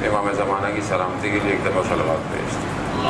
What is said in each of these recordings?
امام زمانہ کی سلامتی کے لیے ایک دفعہ صلوات پیش دیں۔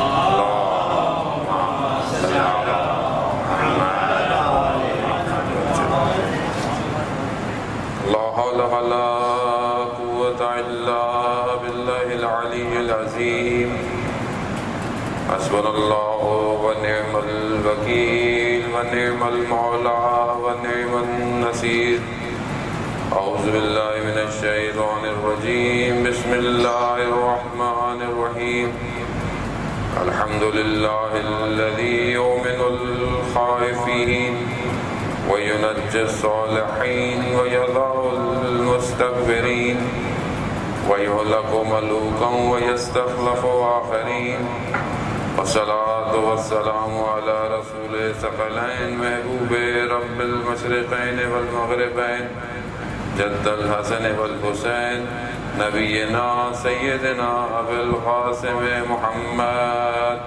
لا حول ولا قوة إلا بالله العلي العظيم حسبنا الله ونعم الوكيل ونعم المولى ونعم النصير أعوذ بالله من الشيطان الرجيم بسم الله الرحمن الرحيم الحمد لله الذي يؤمن الخائفين وينجي الصالحين ويضع المستكبرين ويهلك ملوكا ويستخلف آخرين والصلاة والسلام على رسول ثقلين محبوب رب المشرقين والمغربين جد الحسن والحسين نبينا سيدنا أبي القاسم محمد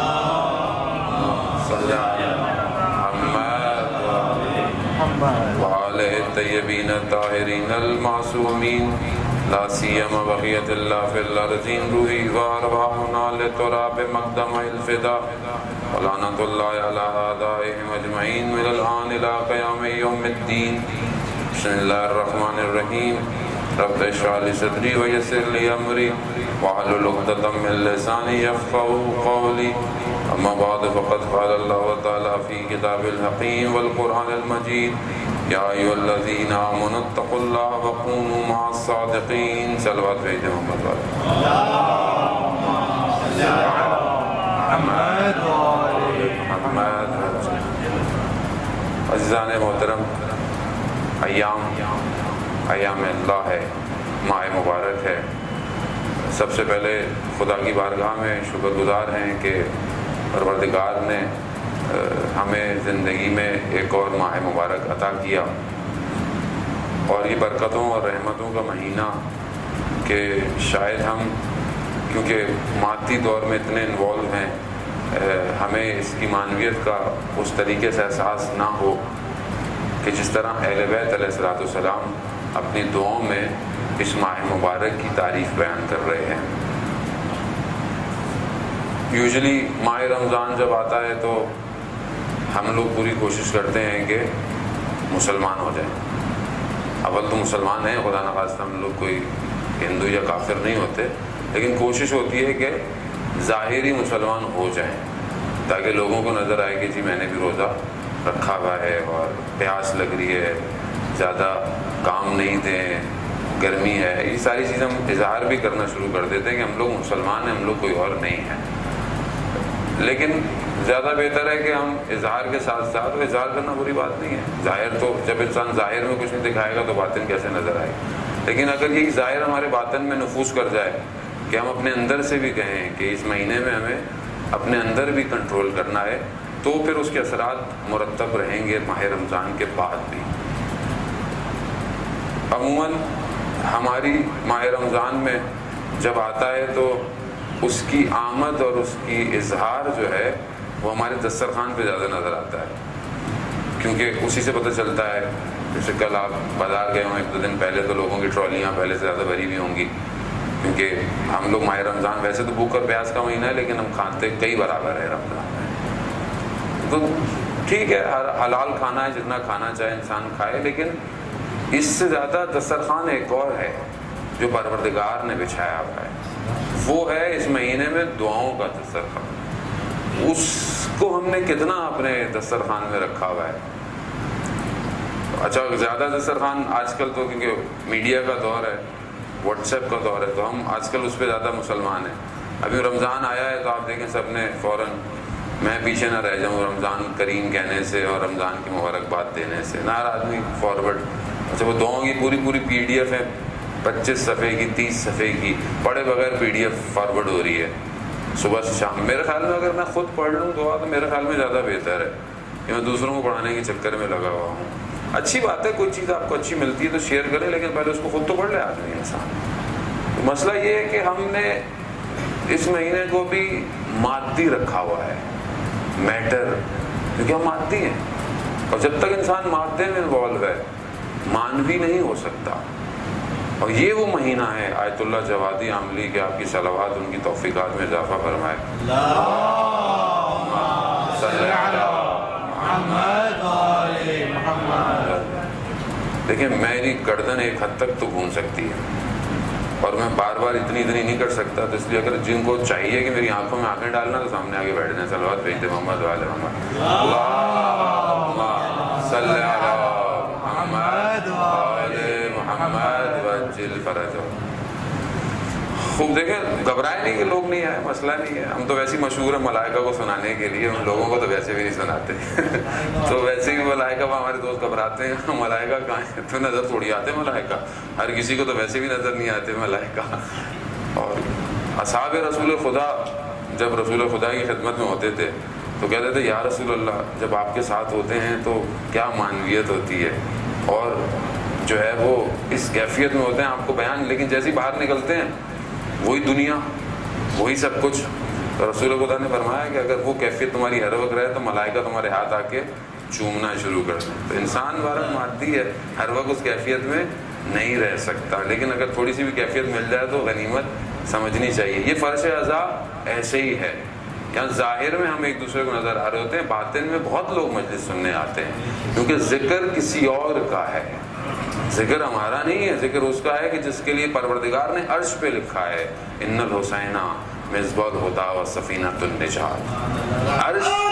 صلى على وآله الطيبين الطاهرين المعصومين لا سيما بقية الله في الأرضين روحي وأرواحنا لتراب مقدم الفداء ولعنة الله على أعدائهم أجمعين من الآن إلى قيام يوم الدين بسم الله الرحمن الرحيم رب اشرح لي صدري ويسر لي أمري واحلل عقدة من لساني يفقهوا قولي أما بعد فقد قال الله تعالى في كتاب الحكيم والقرآن المجيد يا أيها الذين آمنوا اتقوا الله وكونوا مع الصادقين صلوات بھیجے محمد والے محمد عزیزان محترم، ایام اللہ ہے، ماہ مبارک ہے۔ سب سے پہلے خدا کی بارگاہ میں شکر گزار ہیں کہ پروردگار نے ہمیں زندگی میں ایک اور ماہ مبارک عطا کیا، اور یہ برکتوں اور رحمتوں کا مہینہ کہ شاید ہم کیونکہ مادی دور میں اتنے انوالو ہیں، ہمیں اس کی معنویت کا اس طریقے سے احساس نہ ہو کہ جس طرح اہل بیت علیہ السلام اپنی دعاؤں میں اس ماہ مبارک کی تعریف بیان کر رہے ہیں۔ یوزلی ماہ رمضان جب آتا ہے تو ہم لوگ پوری کوشش کرتے ہیں کہ مسلمان ہو جائیں۔ اول تو مسلمان ہیں، خدا نخواستہ ہم لوگ کوئی ہندو یا کافر نہیں ہوتے، لیکن کوشش ہوتی ہے کہ ظاہری مسلمان ہو جائیں تاکہ لوگوں کو نظر آئے کہ جی میں نے بھی روزہ رکھا ہوا ہے اور پیاس لگ رہی ہے، زیادہ کام نہیں دیں، گرمی ہے، یہ ساری چیزیں ہم اظہار بھی کرنا شروع کر دیتے ہیں کہ ہم لوگ مسلمان ہیں، ہم لوگ کوئی اور نہیں ہیں۔ لیکن زیادہ بہتر ہے کہ ہم اظہار کے ساتھ ساتھ، اظہار کرنا بری بات نہیں ہے، ظاہر تو جب انسان ظاہر میں کچھ نہیں دکھائے گا تو باطن کیسے نظر آئے گا، لیکن اگر یہ ظاہر ہمارے باطن میں نفوذ کر جائے کہ ہم اپنے اندر سے بھی کہیں کہ اس مہینے میں ہمیں اپنے اندر بھی کنٹرول کرنا ہے، تو پھر اس کے اثرات مرتب رہیں گے ماہ رمضان کے بعد بھی۔ عموماً ہماری ماہ رمضان میں جب آتا ہے تو اس کی آمد اور اس کی اظہار جو ہے وہ ہمارے دسترخوان پہ زیادہ نظر آتا ہے، کیونکہ اسی سے پتہ چلتا ہے۔ جیسے کل آپ بازار گئے ہوں، ایک دو دن پہلے تو لوگوں کی ٹرالیاں پہلے سے زیادہ بھری ہوئی ہوں گی، کیونکہ ہم لوگ ماہ رمضان ویسے تو بھوک اور پیاس کا مہینہ ہے، لیکن ہم کھاتے کئی برابر ہے رمضان میں، تو ٹھیک ہے حلال کھانا ہے، جتنا کھانا چاہے انسان کھائے، لیکن اس سے زیادہ دسترخوان ایک اور ہے جو پروردگار نے بچھایا ہوا ہے، وہ ہے اس مہینے میں دعاؤں کا دسترخوان۔ اس کو ہم نے کتنا اپنے دسترخوان میں رکھا ہوا ہے۔ اچھا زیادہ دسترخوان آج کل تو کیونکہ میڈیا کا دور ہے، واٹس ایپ کا دور ہے، تو ہم آج کل اس پہ زیادہ مسلمان ہیں۔ ابھی رمضان آیا ہے تو آپ دیکھیں سب نے فوراً، میں پیچھے نہ رہ جاؤں رمضان کریم کہنے سے اور رمضان کی مبارکباد دینے سے، نہ ہر آدمی فارورڈ۔ اچھا وہ دعاؤں کی پوری PDF ہے، 25 صفحے کی 30 صفحے کی، پڑھے بغیر PDF فارورڈ ہو رہی ہے صبح سے شام۔ میرے خیال میں اگر میں خود پڑھ لوں دعا تو میرے خیال میں زیادہ بہتر ہے کہ میں دوسروں کو پڑھانے کے چکر میں لگا ہوا ہوں۔ اچھی بات ہے، کوئی چیز آپ کو اچھی ملتی ہے تو شیئر کریں، لیکن پہلے اس کو خود تو پڑھ لے آدمی انسان۔ تو مسئلہ یہ ہے کہ ہم نے اس مہینے کو بھی مادی رکھا ہوا ہے، میٹر، کیونکہ ہم مادی ہیں، اور جب تک انسان مادے میں انوالو ہے مانوی نہیں ہو سکتا۔ اور یہ وہ مہینہ ہے آیت اللہ جوادی عاملی کہ آپ کی صلوات ان کی توفیقات میں اضافہ فرمائے. دیکھیں میری گردن ایک حد تک تو گھوم سکتی ہے اور میں بار بار اتنی نہیں کر سکتا، تو اس لیے اگر جن کو چاہیے کہ میری آنکھوں میں آنکھیں ڈالنا تو سامنے آگے بیٹھ جائیں. صلوات بھیج دیں محمد وعلی محمد. اللہم صلی علی محمد وعلی محمد وعجل فرجہ. خوب دیکھیں گھبرائے نہیں کہ لوگ نہیں آئے، مسئلہ نہیں ہے. ہم تو ویسے ہی مشہور ہیں ملائکہ کو سنانے کے لیے، ان لوگوں کو تو ویسے بھی نہیں سناتے. تو ویسے ہی ملائکہ ہمارے دوست گھبراتے ہیں ملائکہ کہاں ہیں، تو نظر تھوڑی آتے ملائکہ، ہر کسی کو تو ویسے بھی نظر نہیں آتے ملائکہ. اور اصحاب رسول خدا جب رسول خدا کی خدمت میں ہوتے تھے تو کہتے تھے یا رسول اللہ جب آپ کے ساتھ ہوتے ہیں تو کیا معنویت ہوتی ہے، اور جو ہے وہ اس کیفیت میں ہوتے ہیں آپ کو بیان، لیکن جیسے ہی باہر نکلتے ہیں وہی دنیا وہی سب کچھ. تو رسول خدا نے فرمایا کہ اگر وہ کیفیت تمہاری ہر وقت رہے تو ملائکہ تمہارے ہاتھ آ کے چومنا شروع کر دیں. تو انسان بارہ مادی ہے، ہر وقت اس کیفیت میں نہیں رہ سکتا، لیکن اگر تھوڑی سی بھی کیفیت مل جائے تو غنیمت سمجھنی چاہیے. یہ فرش اعضاء ایسے ہی ہے، یہاں ظاہر میں ہم ایک دوسرے کو نظر آ رہے ہوتے ہیں، باطن میں بہت لوگ مجلس سننے آتے ہیں، کیونکہ ذکر کسی اور کا ہے، ذکر ہمارا نہیں ہے. ذکر اس کا ہے کہ جس کے لیے پروردگار نے عرش پہ لکھا ہے ان الحسین مصباح الہدی و سفینۃ النجات.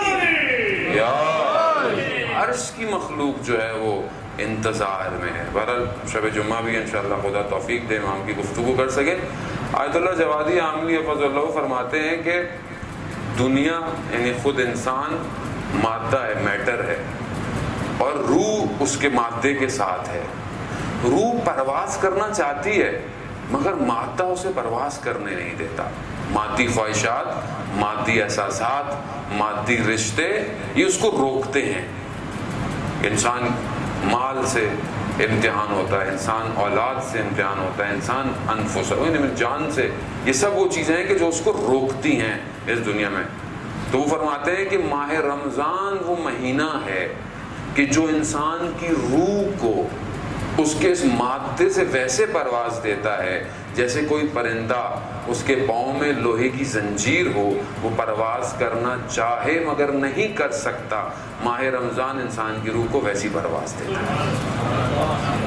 عرش کی مخلوق جو ہے وہ انتظار میں ہے. بہرحال شب جمعہ بھی انشاءاللہ خدا توفیق دے امام کی گفتگو کر سکے. آیت اللہ جوادی عاملی حفظ اللہ فرماتے ہیں کہ دنیا یعنی خود انسان مادہ ہے، میٹر ہے، اور روح اس کے مادے کے ساتھ ہے. روح پرواز کرنا چاہتی ہے مگر مادہ اسے پرواز کرنے نہیں دیتا. مادی خواہشات، مادی احساسات، مادی رشتے یہ اس کو روکتے ہیں. انسان مال سے امتحان ہوتا ہے، انسان اولاد سے امتحان ہوتا ہے، انسان انفس جان سے. یہ سب وہ چیزیں ہیں کہ جو اس کو روکتی ہیں اس دنیا میں. تو وہ فرماتے ہیں کہ ماہ رمضان وہ مہینہ ہے کہ جو انسان کی روح کو اس کے اس مادے سے ویسے پرواز دیتا ہے جیسے کوئی پرندہ اس کے پاؤں میں لوہے کی زنجیر ہو، وہ پرواز کرنا چاہے مگر نہیں کر سکتا. ماہ رمضان انسان کی روح کو ویسی پرواز دیتا ہے.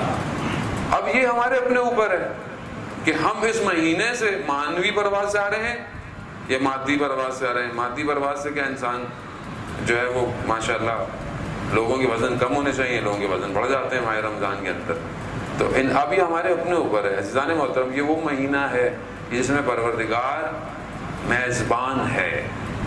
اب یہ ہمارے اپنے اوپر ہے کہ ہم اس مہینے سے معنوی پرواز سے آ رہے ہیں یا مادی پرواز سے آ رہے ہیں. مادی پرواز سے کیا انسان جو ہے وہ ماشاءاللہ لوگوں کے وزن کم ہونے چاہیے، لوگوں کے وزن بڑھ جاتے ہیں ماہ رمضان کے اندر. تو اب یہ ہمارے اپنے اوپر ہے. عزیزان محترم یہ وہ مہینہ ہے جس میں پروردگار میزبان ہے.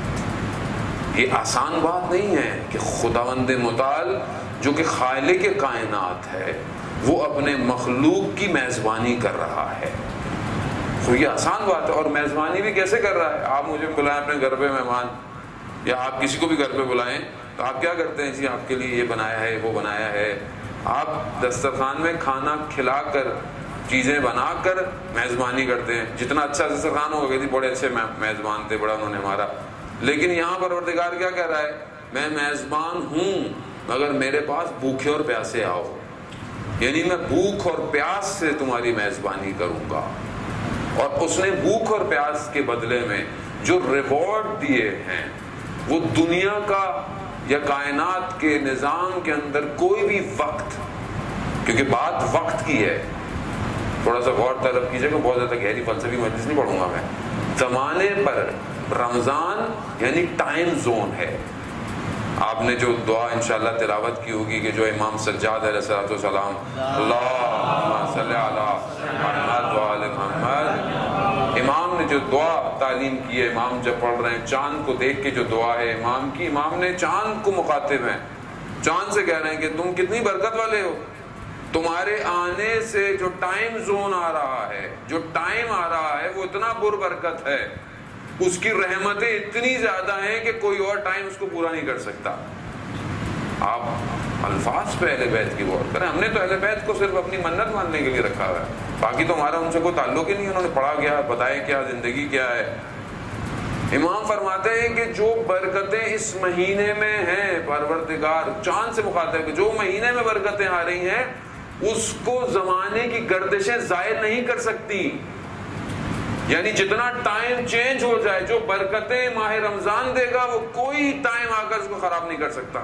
یہ آسان بات نہیں ہے کہ خداوند متعال جو کہ خالق کائنات ہے وہ اپنے مخلوق کی میزبانی کر رہا ہے. تو یہ آسان بات ہے. اور میزبانی بھی کیسے کر رہا ہے؟ آپ مجھے بلائیں اپنے گھر پہ مہمان، یا آپ کسی کو بھی گھر پہ بلائیں تو آپ کیا کرتے ہیں؟ جی آپ کے لیے یہ بنایا ہے، وہ بنایا ہے. آپ دسترخوان میں کھانا کھلا کر چیزیں بنا کر میزبانی کرتے ہیں. جتنا اچھا دسترخوان ہوگا کہ بڑے اچھے میزبان تھے، بڑا انہوں نے ہمارا. لیکن یہاں پروردگار کیا کہہ رہا ہے؟ میں میزبان ہوں مگر میرے پاس بھوکے اور پیاسے آؤ. یعنی میں بھوک اور پیاس سے تمہاری میزبانی کروں گا. اور اس نے بھوک اور پیاس کے بدلے میں جو ریوارڈ دیے ہیں وہ دنیا کا یا کائنات کے نظام کے اندر کوئی بھی وقت، کیونکہ بات وقت کی ہے، تھوڑا سا غور طلب کیجئے گا، بہت زیادہ گہری فلسفی مجلس نہیں پڑھوں گا میں. زمانے پر رمضان یعنی ٹائم زون ہے. آپ نے جو دعا انشاءاللہ تلاوت کی ہوگی کہ جو امام سجاد علیہ الصلوۃ والسلام اللہم صلی علی محمد وعلی محمد، امام نے جو دعا تعلیم کی ہے، امام جب پڑھ رہے ہیں چاند کو دیکھ کے جو دعا ہے امام کی، امام نے چاند کو مخاطب ہیں، چاند سے کہہ رہے ہیں کہ تم کتنی برکت والے ہو. تمہارے آنے سے جو ٹائم زون آ رہا ہے، جو ٹائم آ رہا ہے وہ اتنا برکت ہے، اس کی رحمتیں اتنی زیادہ ہیں کہ کوئی اور ٹائم اس کو پورا نہیں کر سکتا. آپ الفاظ پہ اہل بیت کی غور کریں. ہم نے تو اہل بیت کو صرف اپنی منت ماننے کے لیے رکھا ہوا ہے، باقی تو ہمارا ان سے کوئی تعلق ہی نہیں. انہوں نے پڑھا کیا، بتایا کیا، زندگی کیا ہے. امام فرماتے ہیں کہ جو برکتیں اس مہینے میں ہیں، پروردگار چاند سے مخاطب کہ جو مہینے میں برکتیں آ رہی ہیں اس کو زمانے کی گردشیں زائل نہیں کر سکتی. یعنی جتنا ٹائم چینج ہو جائے، جو برکتیں ماہ رمضان دے گا وہ کوئی ٹائم آ کر اس کو خراب نہیں کر سکتا.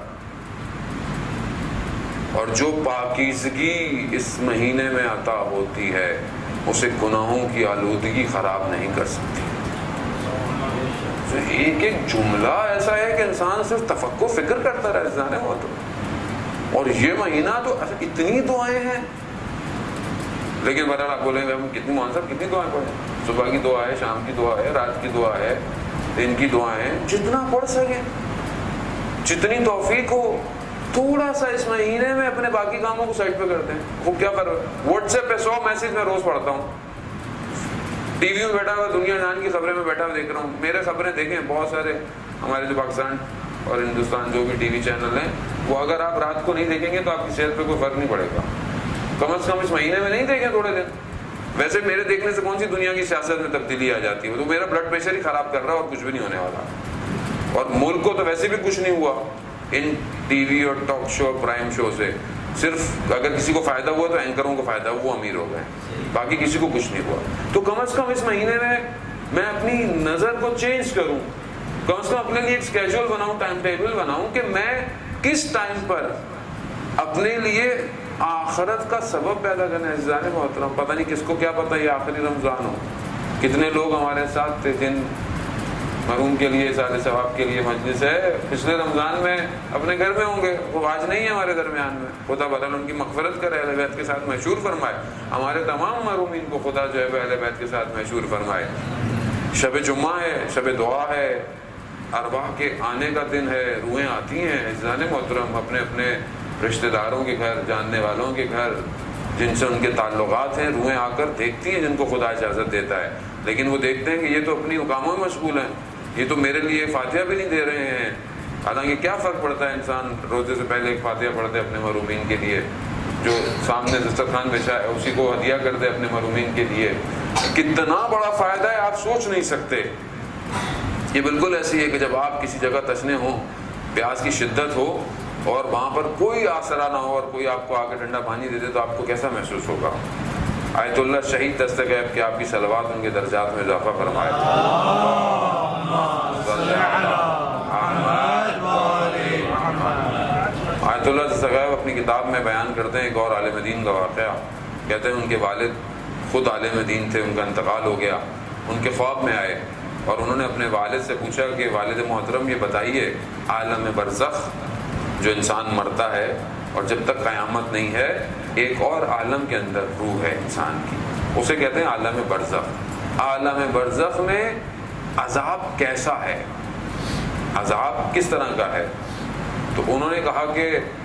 اور جو پاکیزگی اس مہینے میں عطا ہوتی ہے اسے گناہوں کی آلودگی خراب نہیں کر سکتی. ایک ایک جملہ ایسا ہے کہ انسان صرف تفکر فکر کرتا رہے جانے ہوا تو. اور یہ مہینہ تو اتنی دعائیں ہیں. لیکن بہرحال آپ بولیں گے ہم کتنی مولانا صاحب کتنی دعائیں پڑھیں؟ صبح کی دعا ہے، شام کی دعا ہے، رات کی دعا ہے، دن کی دعائیں ہیں. جتنا پڑھ سکیں، جتنی توفیق ہو. تھوڑا سا اس مہینے میں اپنے باقی کاموں کو سائڈ پہ کرتے ہیں. وہ کیا کر رہے ہیں؟ واٹس ایپ پہ 100 میسج میں روز پڑھتا ہوں. ٹی وی میں بیٹھا ہوا دنیا جان کی خبریں میں بیٹھا ہوا دیکھ رہا ہوں. میرے خبریں دیکھیں بہت سارے ہمارے جو پاکستان اور ہندوستان جو بھی ٹی وی چینل ہیں، وہ اگر آپ رات کو نہیں دیکھیں گے تو آپ کی صحت پہ کوئی فرق نہیں پڑے گا. کم از کم اس مہینے میں نہیں دیکھیں تھوڑے دن. ویسے میرے دیکھنے سے کون سی دنیا کی سیاست میں تبدیلی آ جاتی ہے؟ تو میرا بلڈ پریشر ہی خراب کر رہا ہے اور کچھ بھی نہیں ہونے والا. اور ملک کو تو ویسے بھی کچھ نہیں ہوا ان ٹی وی اور ٹاک شو پرائم شو سے. صرف اگر کسی کو فائدہ ہوا تو اینکروں کو فائدہ ہوا، وہ امیر ہو گئے، باقی کسی کو کچھ نہیں ہوا. تو کم از کم اس مہینے میں اپنی نظر کو چینج کروں. کم از کم اپنے لیے ایک اسکیجول بناؤں، ٹائم ٹیبل بناؤں کہ میں کس ٹائم پر اپنے لیے آخرت کا سبب پیدا کرنا ہے. عزیزان محترم، پتہ نہیں کس کو کیا پتہ یہ آخری رمضان ہو. کتنے لوگ ہمارے ساتھ تھے جن مرحوم کے لیے سال ثواب کے لیے مجلس ہے، پچھلے رمضان میں اپنے گھر میں ہوں گے، وہ آج نہیں ہے ہمارے درمیان میں. خدا بدل ان کی مغفرت کرے، اہل بیت کے ساتھ محشور فرمائے. ہمارے تمام مرحومین کو خدا جو ہے اہل بیت کے ساتھ محشور فرمائے. شب جمعہ ہے، شب دعا ہے، ارواح کے آنے کا دن ہے، روحیں آتی ہیں. عزیزان محترم، اپنے اپنے رشتہ داروں کے گھر، جاننے والوں کے گھر جن سے ان کے تعلقات ہیں، روحیں آ کر دیکھتی ہیں جن کو خدا اجازت دیتا ہے. لیکن وہ دیکھتے ہیں کہ یہ تو اپنی کاموں میں مشغول ہیں، یہ تو میرے لیے فاتحہ بھی نہیں دے رہے ہیں. حالانکہ کیا فرق پڑتا ہے، انسان روزے سے پہلے ایک فاتحہ پڑھ دے اپنے مرحومین کے لیے، جو سامنے دسترخوان بچھا ہے اسی کو ہدیہ کر دے اپنے مرحومین کے لیے. کتنا بڑا فائدہ ہے آپ سوچ نہیں سکتے. یہ بالکل ایسی ہے کہ جب آپ کسی جگہ تشنے ہوں، پیاس کی شدت ہو اور وہاں پر کوئی آسرا نہ ہو اور کوئی آپ کو آ کے ٹھنڈا پانی دے دے تو آپ کو کیسا محسوس ہوگا. آیت اللہ شہید دستغیب کہ آپ کی صلوات ان کے درجات میں اضافہ فرمائے. آیت اللہ دستغیب اپنی کتاب میں بیان کرتے ہیں ایک اور عالم دین کا واقعہ. کہتے ہیں ان کے والد خود عالم دین تھے، ان کا انتقال ہو گیا. ان کے خواب میں آئے اور انہوں نے اپنے والد سے پوچھا کہ والد محترم یہ بتائیے، عالم برزخ جو انسان مرتا ہے اور جب تک قیامت نہیں ہے ایک اور عالم کے اندر روح ہے انسان کی، اسے کہتے ہیں عالم برزخ. عالم برزخ میں عذاب کیسا ہے، عذاب کس طرح کا ہے؟ تو انہوں نے کہا کہ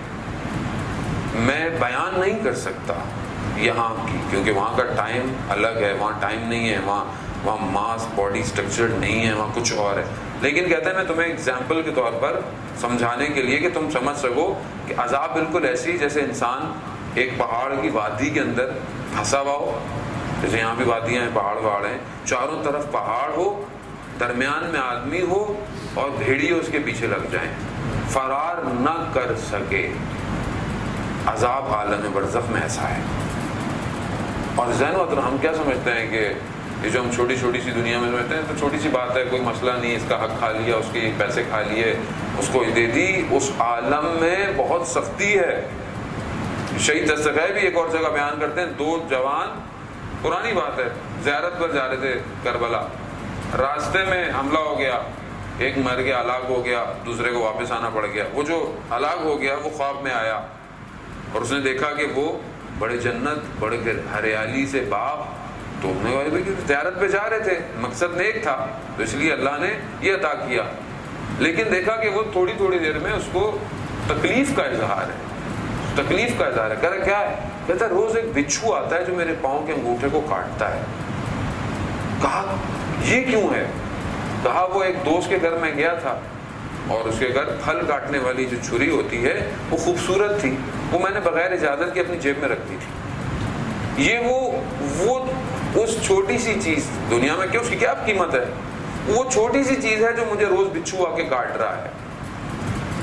میں بیان نہیں کر سکتا یہاں کی، کیونکہ وہاں کا ٹائم الگ ہے، وہاں ٹائم نہیں ہے، وہاں ماس باڈی سٹرکچر نہیں ہے، وہاں کچھ اور ہے. لیکن کہتے ہیں میں تمہیں ایگزامپل کے طور پر سمجھانے کے لیے کہ تم سمجھ سکو کہ عذاب بالکل ایسی جیسے انسان ایک پہاڑ کی وادی کے اندر پھنسا ہوا ہو. جیسے یہاں بھی وادیاں ہیں، پہاڑ ہیں، چاروں طرف پہاڑ ہو، درمیان میں آدمی ہو اور بھیڑیے اس کے پیچھے لگ جائیں، فرار نہ کر سکے. عذاب عالم برزخ میں ایسا ہے. اور ذہن وطن ہم کیا سمجھتے ہیں کہ یہ جو ہم چھوٹی چھوٹی سی دنیا میں سمجھتے ہیں تو چھوٹی سی بات ہے، کوئی مسئلہ نہیں، اس کا حق کھا لیا، اس کے پیسے کھا لیے، اس کو دے دی. اس عالم میں بہت سختی ہے. شہید دستغیب بھی ایک اور جگہ بیان کرتے ہیں، دو جوان، پرانی بات ہے، زیارت پر جا رہے تھے کربلا، راستے میں حملہ ہو گیا، ایک مر گیا، ہلاک ہو گیا، دوسرے کو واپس آنا پڑ گیا. وہ جو ہلاک ہو گیا وہ خواب میں آیا اور اس نے دیکھا کہ وہ بڑے جنت، بڑے ہریالی سے باغ. تو انہوں نے کہا کہ زیارت پہ جا رہے تھے، مقصد نیک تھا تو اس لیے اللہ نے یہ عطا کیا. لیکن دیکھا کہ وہ تھوڑی تھوڑی دیر میں اس کو تکلیف کا اظہار ہے، تکلیف کا اظہار ہے. کہہ رہا کیا ہے؟ کہتا ہے روز ایک بچھو آتا ہے جو میرے پاؤں کے انگوٹھے کو کاٹتا ہے. کہا یہ کیوں ہے؟ کہا وہ ایک دوست کے گھر میں گیا تھا اور اس کے گھر پھل کاٹنے والی جو چھری ہوتی ہے وہ خوبصورت تھی، وہ میں نے بغیر اجازت کے اپنی جیب میں رکھ دی تھی. یہ وہ اس چھوٹی سی چیز دنیا میں کہ اس کی کیا قیمت ہے، وہ چھوٹی سی چیز ہے جو مجھے روز بچھو آ کے کاٹ رہا ہے.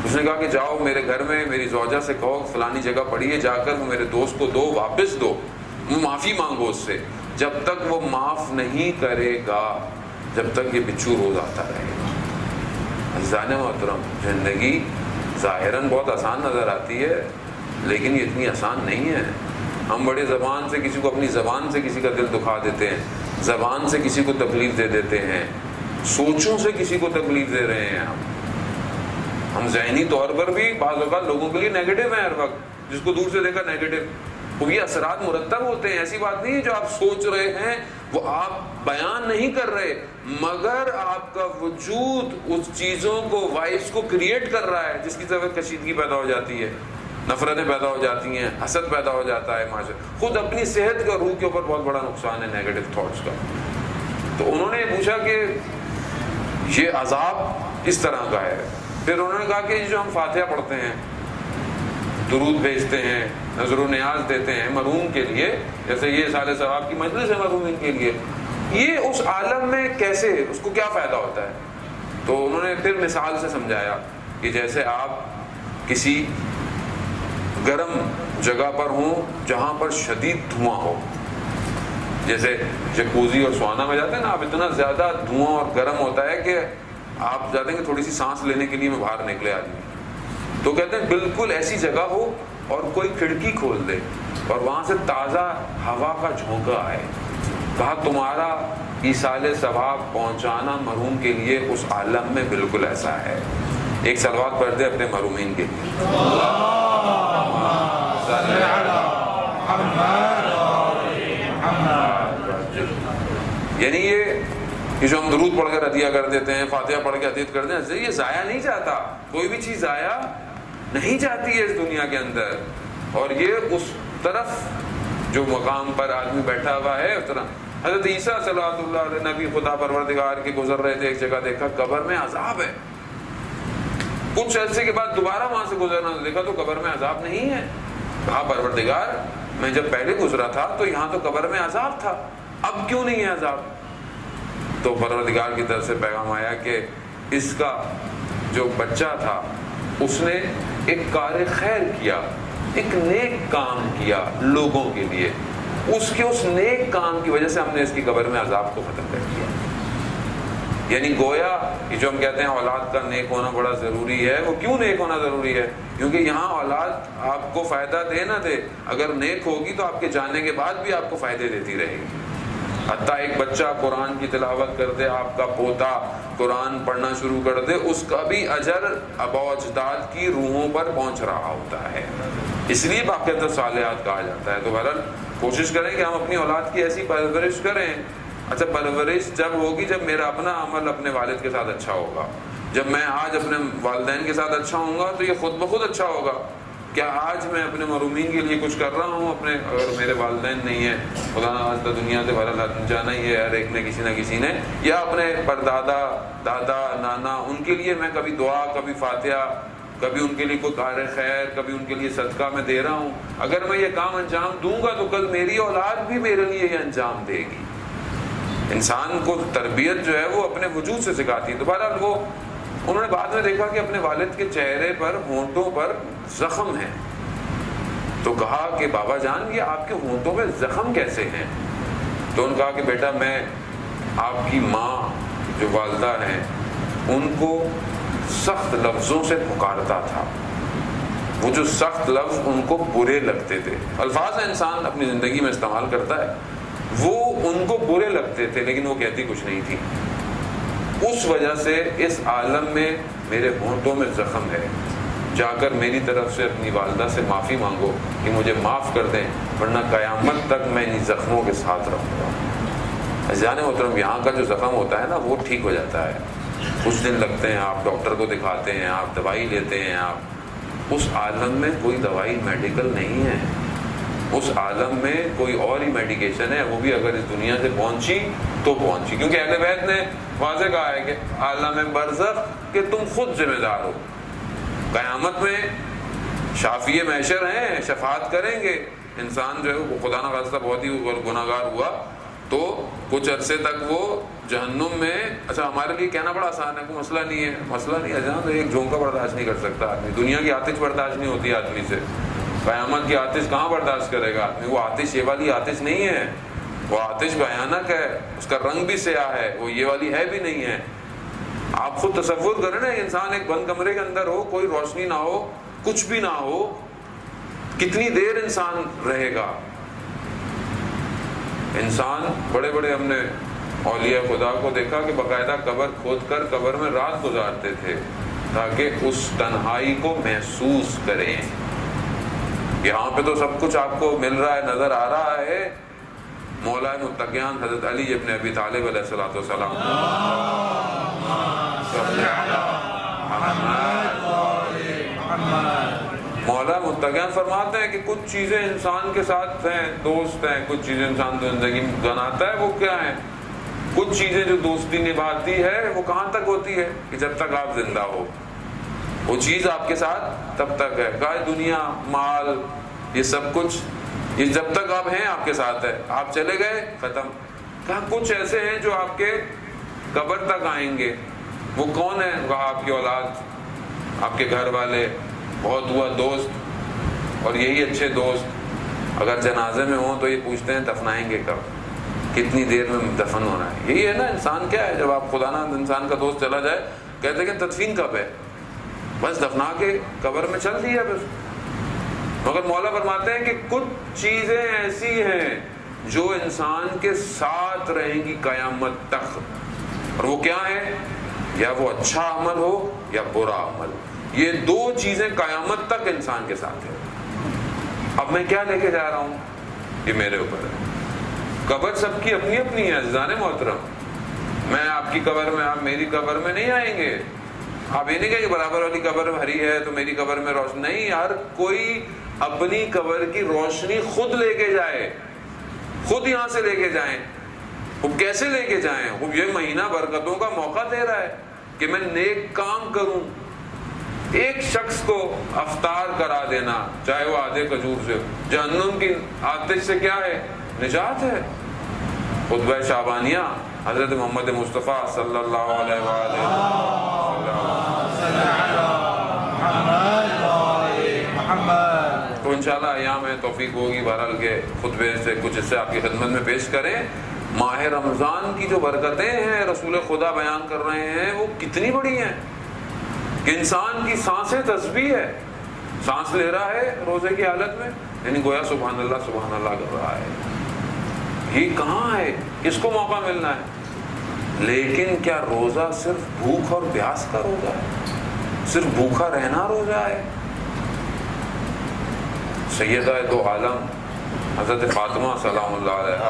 اس نے کہا کہ جاؤ میرے گھر میں میری زوجہ سے کہو فلانی جگہ پڑی ہے، جا کر وہ میرے دوست کو دو، واپس دو، معافی مانگو اس سے۔ جب تک وہ معاف نہیں کرے گا جب تک یہ بچھو روز آتا رہے گا۔ عزیزان محترم، زندگی ظاہراً بہت آسان نظر آتی ہے لیکن یہ اتنی آسان نہیں ہے۔ ہم بڑے زبان سے کسی کو، اپنی زبان سے کسی کا دل دکھا دیتے ہیں، زبان سے کسی کو تکلیف دے دیتے ہیں، سوچوں سے کسی کو تکلیف دے رہے ہیں۔ ہم ذہنی طور پر بھی بعض اوقات لوگوں کے لیے نیگیٹو ہیں، ہر وقت جس کو دور سے دیکھا نیگیٹو، وہ یہ اثرات مرتب ہوتے ہیں۔ ایسی بات نہیں ہے جو آپ سوچ رہے ہیں وہ آپ بیان نہیں کر رہے، مگر آپ کا وجود اس چیزوں کو، وائبس کو کریٹ کر رہا ہے جس کی طرف کشیدگی پیدا ہو جاتی ہے، نفرتیں پیدا ہو جاتی ہیں، حسد پیدا ہو جاتا ہے معاشرے۔ خود اپنی صحت کا، روح کے اوپر بہت بڑا نقصان ہے نیگیٹو تھاٹس کا۔ تو انہوں نے پوچھا کہ یہ عذاب کس طرح کا ہے؟ پھر انہوں نے کہا کہ جو ہم فاتحہ پڑھتے ہیں، درود بھیجتے ہیں، نظر و نیاز دیتے ہیں مرحوم کے لیے، جیسے یہ سال ثواب کی مجلس ہے مرحومین کے لیے، یہ اس عالم میں کیسے، اس کو کیا فائدہ ہوتا ہے؟ تو انہوں نے پھر مثال سے سمجھایا کہ جیسے آپ کسی گرم جگہ پر ہوں جہاں پر شدید دھواں ہو، جیسے جکوزی اور سوانا میں جاتے ہیں نا، اب اتنا زیادہ دھواں اور گرم ہوتا ہے کہ آپ جاتے ہیں کہ تھوڑی سی سانس لینے کے لیے میں باہر نکلے آدمی، تو کہتے ہیں بالکل ایسی جگہ ہو اور کوئی کھڑکی کھول دے اور وہاں سے تازہ ہوا کا جھونکا آئے۔ کہا تمہارا ایصال ثواب پہنچانا مرحوم کے لیے اس عالم میں بالکل ایسا ہے۔ ایک صلوات پڑھ دے اپنے مرحومین کے لیے۔ یعنی یہ جو ہم درود پڑھ کر عطیہ کر دیتے ہیں، فاتحہ پڑھ کے عطیت کر دیتے ہیں، یہ ضائع نہیں جاتا، کوئی بھی چیز ضائع نہیں جاتی ہے اس دنیا کے اندر۔ اور یہ اس طرف جو مقام پر آدمی بیٹھا ہوا ہے اس طرح حضرت عیسیٰ صلوات اللہ علیہ نبی خدا پروردگار کے گزر رہے تھے، ایک جگہ دیکھا قبر میں عذاب ہے، کچھ عرصے کے بعد دوبارہ وہاں سے گزرنا دیکھا تو قبر میں عذاب نہیں ہے۔ کہا پروردگار میں جب پہلے گزرا تھا تو یہاں تو قبر میں عذاب تھا، اب کیوں نہیں ہے عذاب؟ تو پروردگار کی طرف سے پیغام آیا کہ اس کا جو بچہ تھا اس نے ایک کار خیر کیا، ایک نیک کام کیا لوگوں کے لیے، اس کے اس نیک کام کی وجہ سے ہم نے اس کی قبر میں عذاب کو ختم کر دیا۔ یعنی گویا یہ جو ہم کہتے ہیں اولاد کا نیک ہونا بڑا ضروری ہے، وہ کیوں نیک ہونا ضروری ہے؟ کیونکہ یہاں اولاد آپ کو فائدہ دے نہ دے، اگر نیک ہوگی تو آپ کے جانے کے بعد بھی آپ کو فائدے دیتی رہے گی۔ حتیٰ ایک بچہ قرآن کی تلاوت کر دے، آپ کا پوتا قرآن پڑھنا شروع کر دے، اس کا بھی اجر آباء و اجداد کی روحوں پر پہنچ رہا ہوتا ہے، اس لیے باقاعدہ صالحات کہا جاتا ہے۔ تو بہرحال کوشش کریں کہ ہم اپنی اولاد کی ایسی پرورش کریں۔ اچھا، پرورش جب ہوگی جب میرا اپنا عمل اپنے والد کے ساتھ اچھا ہوگا، جب میں آج اپنے والدین کے ساتھ اچھا ہوں گا تو یہ خود بخود اچھا ہوگا۔ کیا آج میں اپنے مرحومین کے لیے کچھ کر رہا ہوں؟ اپنے اگر میرے والدین نہیں ہیں، خدا نخواستہ دنیا سے بہرحال جانا ہی ہے ہر ایک نے کسی نہ کسی نے، یا اپنے پردادا دادا نانا، ان کے لیے میں کبھی دعا، کبھی فاتحہ، کبھی ان کے لیے کوئی کار خیر، کبھی ان کے لیے صدقہ میں دے رہا ہوں، اگر میں یہ کام انجام دوں گا تو کل میری اولاد بھی میرے لیے یہ انجام دے گی۔ انسان کو تربیت جو ہے وہ اپنے وجود سے سکھاتی ہے۔ تو بہرحال وہ انہوں نے بعد میں دیکھا کہ اپنے والد کے چہرے پر، ہونٹوں پر زخم ہیں، تو کہا کہ بابا جان یہ آپ کے ہونٹوں میں زخم کیسے ہیں؟ تو انہوں نے کہا کہ بیٹا میں آپ کی ماں جو والدہ ہیں ان کو سخت لفظوں سے پکارتا تھا، وہ جو سخت لفظ ان کو برے لگتے تھے، الفاظ انسان اپنی زندگی میں استعمال کرتا ہے، وہ ان کو برے لگتے تھے لیکن وہ کہتی کچھ نہیں تھی، اس وجہ سے اس عالم میں میرے ہونٹوں میں زخم ہے، جا کر میری طرف سے اپنی والدہ سے معافی مانگو کہ مجھے معاف کر دیں، ورنہ قیامت تک میں ان زخموں کے ساتھ رہوں گا۔ عزیزان محترم، یہاں کا جو زخم ہوتا ہے نا وہ ٹھیک ہو جاتا ہے، کچھ دن لگتے ہیں، آپ ڈاکٹر کو دکھاتے ہیں، آپ دوائی لیتے ہیں، آپ اس عالم میں کوئی دوائی میڈیکل نہیں ہے، اس عالم میں کوئی اور ہی میڈیکیشن ہے، وہ بھی اگر اس دنیا سے پہنچی تو پہنچی، کیونکہ اہل بیت نے واضح کہا ہے کہ عالم برزخ کہ تم خود ذمہ دار ہو، قیامت میں شافی محشر ہیں، شفاعت کریں گے، انسان جو ہے وہ خدا نخواستہ بہت ہی گناہگار ہوا تو کچھ عرصے تک وہ جہنم میں اچھا ہمارے لیے کہنا بڑا آسان ہے، کوئی مسئلہ نہیں ہے، مسئلہ نہیں ہے جہاں تو ایک جھونکا برداشت نہیں کر سکتا آدمی، دنیا کی آتش برداشت نہیں ہوتی آدمی سے، قیامت کی آتش کہاں برداشت کرے گا آدمی؟ وہ آتش یہ والی آتش نہیں ہے، وہ آتش بھیانک ہے، اس کا رنگ بھی سیاہ ہے، وہ یہ والی ہے بھی نہیں ہے۔ آپ خود تصور کریں نا، انسان ایک بند کمرے کے اندر ہو، کوئی روشنی نہ ہو، کچھ بھی نہ ہو، کتنی دیر انسان رہے گا؟ انسان بڑے بڑے ہم نے اولیاء خدا کو دیکھا کہ باقاعدہ قبر کھود کر قبر میں رات گزارتے تھے تاکہ اس تنہائی کو محسوس کریں۔ یہاں پہ تو سب کچھ آپ کو مل رہا ہے، نظر آ رہا ہے۔ مولا متقیان حضرت علی ابن ابی طالب علیہ الصلوۃ والسلام، مولا متقیان فرماتے ہیں کہ کچھ چیزیں انسان کے ساتھ ہیں، دوست ہیں، کچھ چیزیں انسان زندگی میں بناتا ہے، وہ کیا ہیں؟ کچھ چیزیں جو دوستی نبھاتی ہے وہ کہاں تک ہوتی ہے؟ کہ جب تک آپ زندہ ہو، وہ چیز آپ کے ساتھ تب تک ہے۔ کہا دنیا، مال، یہ سب کچھ یہ جب تک آپ ہیں آپ کے ساتھ ہے، آپ چلے گئے ختم۔ کہا کچھ ایسے ہیں جو آپ کے قبر تک آئیں گے، وہ کون ہے؟ کہا آپ کی اولاد، آپ کے گھر والے، بہت ہوا دوست، اور یہی اچھے دوست اگر جنازے میں ہوں تو یہ پوچھتے ہیں دفنائیں گے کب، کتنی دیر میں دفن ہونا ہے۔ یہی ہے نا انسان کیا ہے، جب آپ خدا نہ انسان کا دوست چلا جائے کہتے کہ تدفین کب ہے، بس دفنا کے قبر میں چل دیا بس۔ مگر مولا فرماتے ہیں کہ کچھ چیزیں ایسی ہیں جو انسان کے ساتھ رہیں گی قیامت تک، اور وہ کیا ہے؟ یا وہ اچھا عمل ہو یا برا عمل، یہ دو چیزیں قیامت تک انسان کے ساتھ ہیں۔ اب میں کیا لے کے جا رہا ہوں یہ میرے اوپر ہے۔ قبر سب کی اپنی اپنی ہے عزیزان محترم، میں آپ کی قبر میں، آپ میری قبر میں نہیں آئیں گے۔ آپ یہ نہیں کہیں کہ برابر والی قبر بھری ہے تو میری قبر میں روشنی نہیں، ہر کوئی اپنی قبر کی روشنی خود لے کے جائے، خود یہاں سے لے کے جائیں۔ وہ کیسے لے کے جائیں؟ وہ یہ مہینہ برکتوں کا موقع دے رہا ہے کہ میں نیک کام کروں۔ ایک شخص کو افطار کرا دینا، چاہے وہ آدھے کھجور سے، جہنم کی آتش سے کیا ہے؟ نجات ہے۔ خطبہ شعبانیہ حضرت محمد مصطفیٰ صلی اللہ علیہ وآلہ تو انشاءاللہ ایام میں توفیق ہوگی بہرحال کے خطبے سے کچھ حصے آپ کی خدمت میں پیش کریں۔ ماہ رمضان کی جو برکتیں ہیں رسول خدا بیان کر رہے ہیں وہ کتنی بڑی ہیں کہ انسان کی سانسیں تسبیح ہے، سانس لے رہا ہے روزے کی حالت میں، یعنی گویا سبحان اللہ کر رہا ہے۔ یہ کہاں ہے؟ کس کو موقع ملنا ہے؟ لیکن کیا روزہ صرف بھوک اور پیاس کا روزہ ہے؟ صرف بھوکا رہنا روزہ ہے؟ سیدہ دو عالم حضرت فاطمہ سلام اللہ علیہا،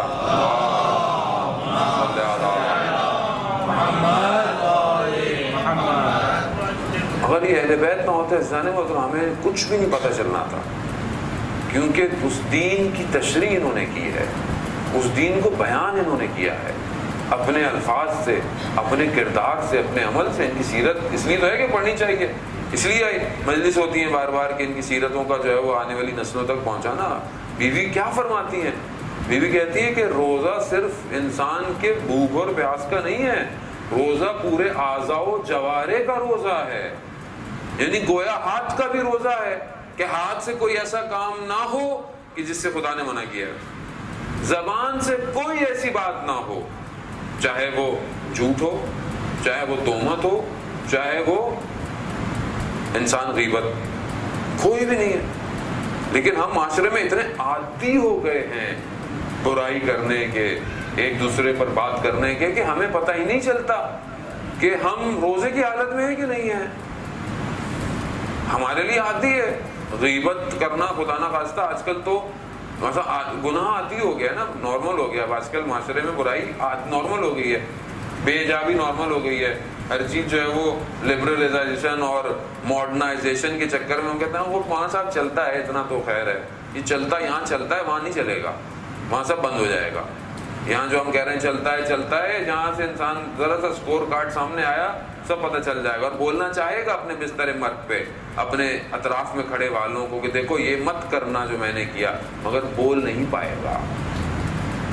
اگر یہ اہل بیت نہ ہوتے زانے میں تو ہمیں کچھ بھی نہیں پتہ چلنا تھا، کیونکہ اس دین کی تشریح انہوں نے کی ہے، اس دین کو بیان انہوں نے کیا ہے اپنے الفاظ سے، اپنے کردار سے، اپنے عمل سے۔ ان کی سیرت اس لیے تو ہے کہ پڑھنی چاہیے، اس لیے مجلس ہوتی ہیں بار بار کہ ان کی سیرتوں کا جو ہے وہ آنے والی نسلوں تک پہنچانا۔ بیوی کیا فرماتی ہیں؟ بیوی کہتی ہے کہ روزہ صرف انسان کے بھوک اور پیاس کا نہیں ہے، روزہ پورے اعضاء و جوارح کا روزہ ہے، یعنی گویا ہاتھ کا بھی روزہ ہے کہ ہاتھ سے کوئی ایسا کام نہ ہو کہ جس سے خدا نے منع کیا ہے، زبان سے کوئی ایسی بات نہ ہو، چاہے وہ جھوٹ ہو، چاہے وہ تہمت ہو، چاہے وہ انسان غیبت، کوئی بھی نہیں ہے۔ لیکن ہم معاشرے میں اتنے عادی ہو گئے ہیں برائی کرنے کے، ایک دوسرے پر بات کرنے کے، کہ ہمیں پتہ ہی نہیں چلتا کہ ہم روزے کی حالت میں ہیں کہ نہیں ہیں۔ ہمارے لیے عادی ہے غیبت کرنا، خدا نہ خواستہ آج کل تو گناہ عادی ہو گیا نا، نارمل ہو گیا آج کل معاشرے میں، برائی نارمل ہو گئی ہے، بے حجابی نارمل ہو گئی ہے، ہر چیز جو ہے وہ لبرلائزیشن اور ماڈرنائزیشن کے چکر میں ہم کہتے ہیں وہ وہاں صاحب چلتا ہے اتنا تو خیر ہے، یہ چلتا ہے، یہاں چلتا ہے وہاں نہیں چلے گا، وہاں سب بند ہو جائے گا۔ یہاں جو ہم کہہ رہے ہیں چلتا ہے، جہاں سے انسان ذرا سا اسکور کارڈ سامنے آیا سب پتہ چل جائے گا، اور بولنا چاہے گا اپنے بستر مرگ پہ اپنے اطراف میں کھڑے والوں کو کہ دیکھو یہ مت کرنا جو میں نے کیا، مگر بول نہیں پائے گا۔